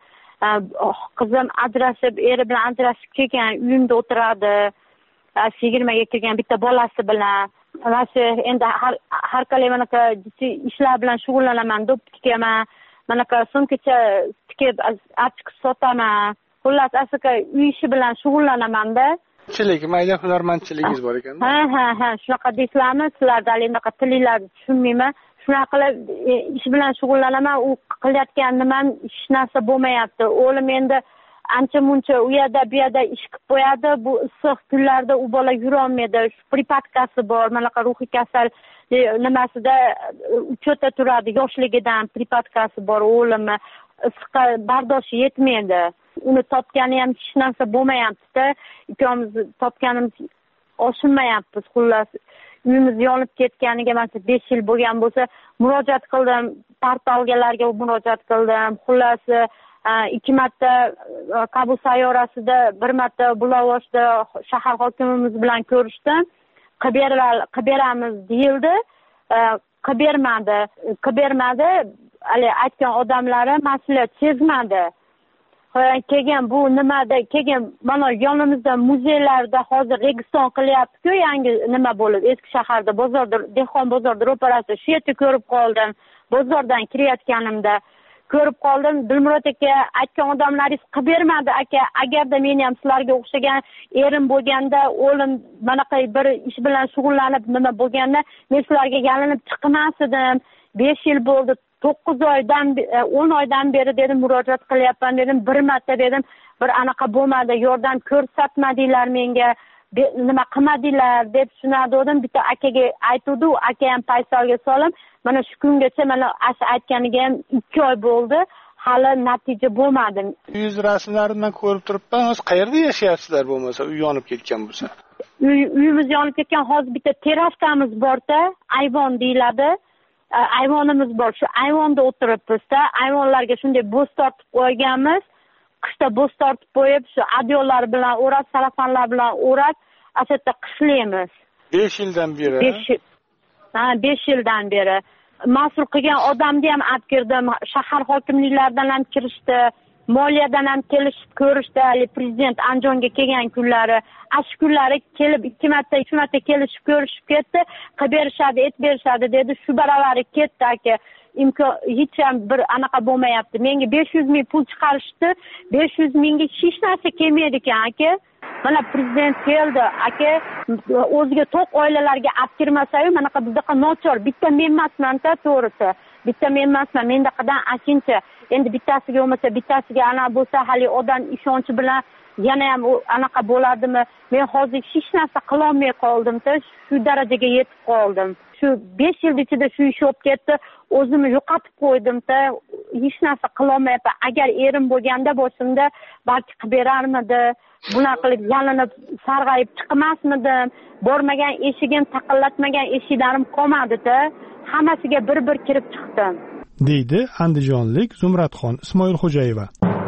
Qizim ajrashib, eri bilan ajrashib kelgan, uyimda o'tiradi. yigirmaga kirgan bitta bolasi bilan. Mana shu endi har har qalay mana ishlar bilan shug'ullanaman, do'p tikaman. Mana sumkacha tikib, achchiq sotaman. Xullas, asaka uy ishi bilan shug'ullanaman-da. Chilik, mayda hunarmandchiligingiz bor ekan. Ha, ha, ha, shunaqa deysizlarmi? Sizlarda anaqa tilinglarni tushunmayman. Shunaqa qilib ish bilan shug'ullanaman, u qilayotgan nimam hech narsa bo'lmayapti. O'g'lim endi ancha-muncha u yerda bu yerda ish qilib qo'yadi. Bu issiq kunlarda u bola yura olmaydi. Pripatkasi bor, mana ruhiy kasal nimasida uchta turadi, yoshligidan pripatkasi bor o'g'limni. Issiqqa bardoshi yetmaydi. Uni topgani ham hech narsa bo'lmayapti-da. Ikkomiz topganimiz oshmayapmiz, xullas. Uyimiz yonib ketganiga mana besh yil bo'lgan bo'lsa, murojaat qildim, portalgalarga murojaat qildim. Xullas, ikki marta qabul sayyorasida, bir marta Bulovoshda shahar hokimimiz bilan ko'rishdim. Qilib beramiz deyildi. Qilib bermadi. Qilib bermadi. Hali aytgan odamlari mas'uliyat sezmadi. Keyin bu nimada, keyin mana yonimizda muzeylarda hozir registon qilyapti-ku, yangi nima bo'lib, eski shaharda bozorda, Dehqon bozorida ro'parasi, shu yerda ko'rib qoldim. Bozordan kirayotganimda ko'rib qoldim. Dilmurod aka aytgan odamlaringiz qilib bermadi aka. Agarda men ham sizlarga o'xshagan erim bo'lganda, o'g'lim manaqa bir ish bilan shug'ullanib nima bo'lganda, men sizlarga yalinib chiqmas edim. besh yil bo'ldi. to'qqiz oydan o'n oydan beri dedim murojaat qilyapman dedim, bir marta dedim, bir anaqa bo'lmadi, yordam ko'rsatmadinglar menga, nima qilmadinglar deb tushunardim. Bitta akaga aytuvdi, aka ham paysalga solib, mana shu kungacha mana ash aytganiga ham ikki oy bo'ldi, hali natija bo'lmadi. Yuz rasmlarini men ko'rib turibman. O'z qayerda yashayapsizlar bo'lmasa, uy yonib ketgan bo'lsa? Uy uyimiz yonib ketgan, hozir bitta terrasamiz bor-da, ayvon deyiladi. ayvonimiz bor, shu ayvonda o'tiribmizda, ayvonlarga shunday bo'z tortib qo'yganmiz. Qishda bo'z tortib qo'yib, shu adyollar bilan o'rab, sarafanlar bilan o'rab, ashatda qishlaymiz. besh yildan beri. Ha, besh yildan beri. Mas'ul qilgan odamni ham olib kirdim, shahar hokimliklaridan ham kirishdi, moliyadan ham kelishib ko'rishdi, prezident Andijonga kelgan kunlari, ash kunlari kelib ikki marta, uch marta kelishib ko'rishib ketdi, qilib berishadi, et berishadi dedi, shu baravari ketdi aka. Imkon hech ham bir anaqa bo'lmayapti. Menga besh yuz ming pul chiqarishdi, besh yuz mingga hech narsa kelmaydi ekan aka. Mana prezident keldi aka, o'ziga to'q oilalarga olib kirmasa-yu, manaqa bizdaqa nochor, bitta men emasman-da, to'g'risi. Bitta men emasman, mendaqadan achincha. Endi bittasiga bo'lmasa, bittasiga ana bo'lsa, hali odam ishonchi bilan yana ham anaqa bo'ladimi? Men hozir hech narsa qila olmay qoldim-da, shu darajaga yetib qoldim. Shu besh yil ichida shu ish bo'lib ketdi, o'zimni yo'qotib qo'ydim-da, hech narsa qila olmayapman. Agar erim bo'lganda boshimda balki qilib berarmidi, bunaqa qilib yalinib sarg'ayib chiqmasmidim, bormagan eshigim, taqillatmagan eshiklarim qolmadi-da, hammasiga bir-bir kirib chiqdim, deydi andijonlik Zumradxon Ismoilxo'jayeva.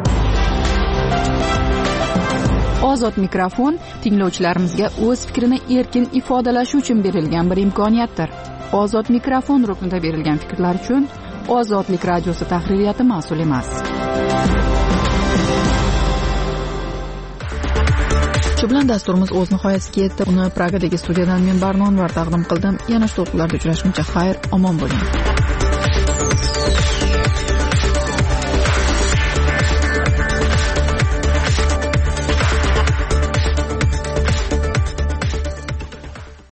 Ozod mikrofon tinglovchilarimizga o'z fikrini erkin ifodalashi uchun berilgan bir imkoniyatdir. Ozod mikrofon ruknida berilgan fikrlar uchun Ozodlik radiosi tahririyati mas'ul emas. Shu bilan dasturimiz o'z nihoyasiga yetdi. Uni Pragadagi studiyadan men Barnonvar taqdim qildim. Yana shu to'lqinlarda uchrashguncha xayr, omon bo'ling.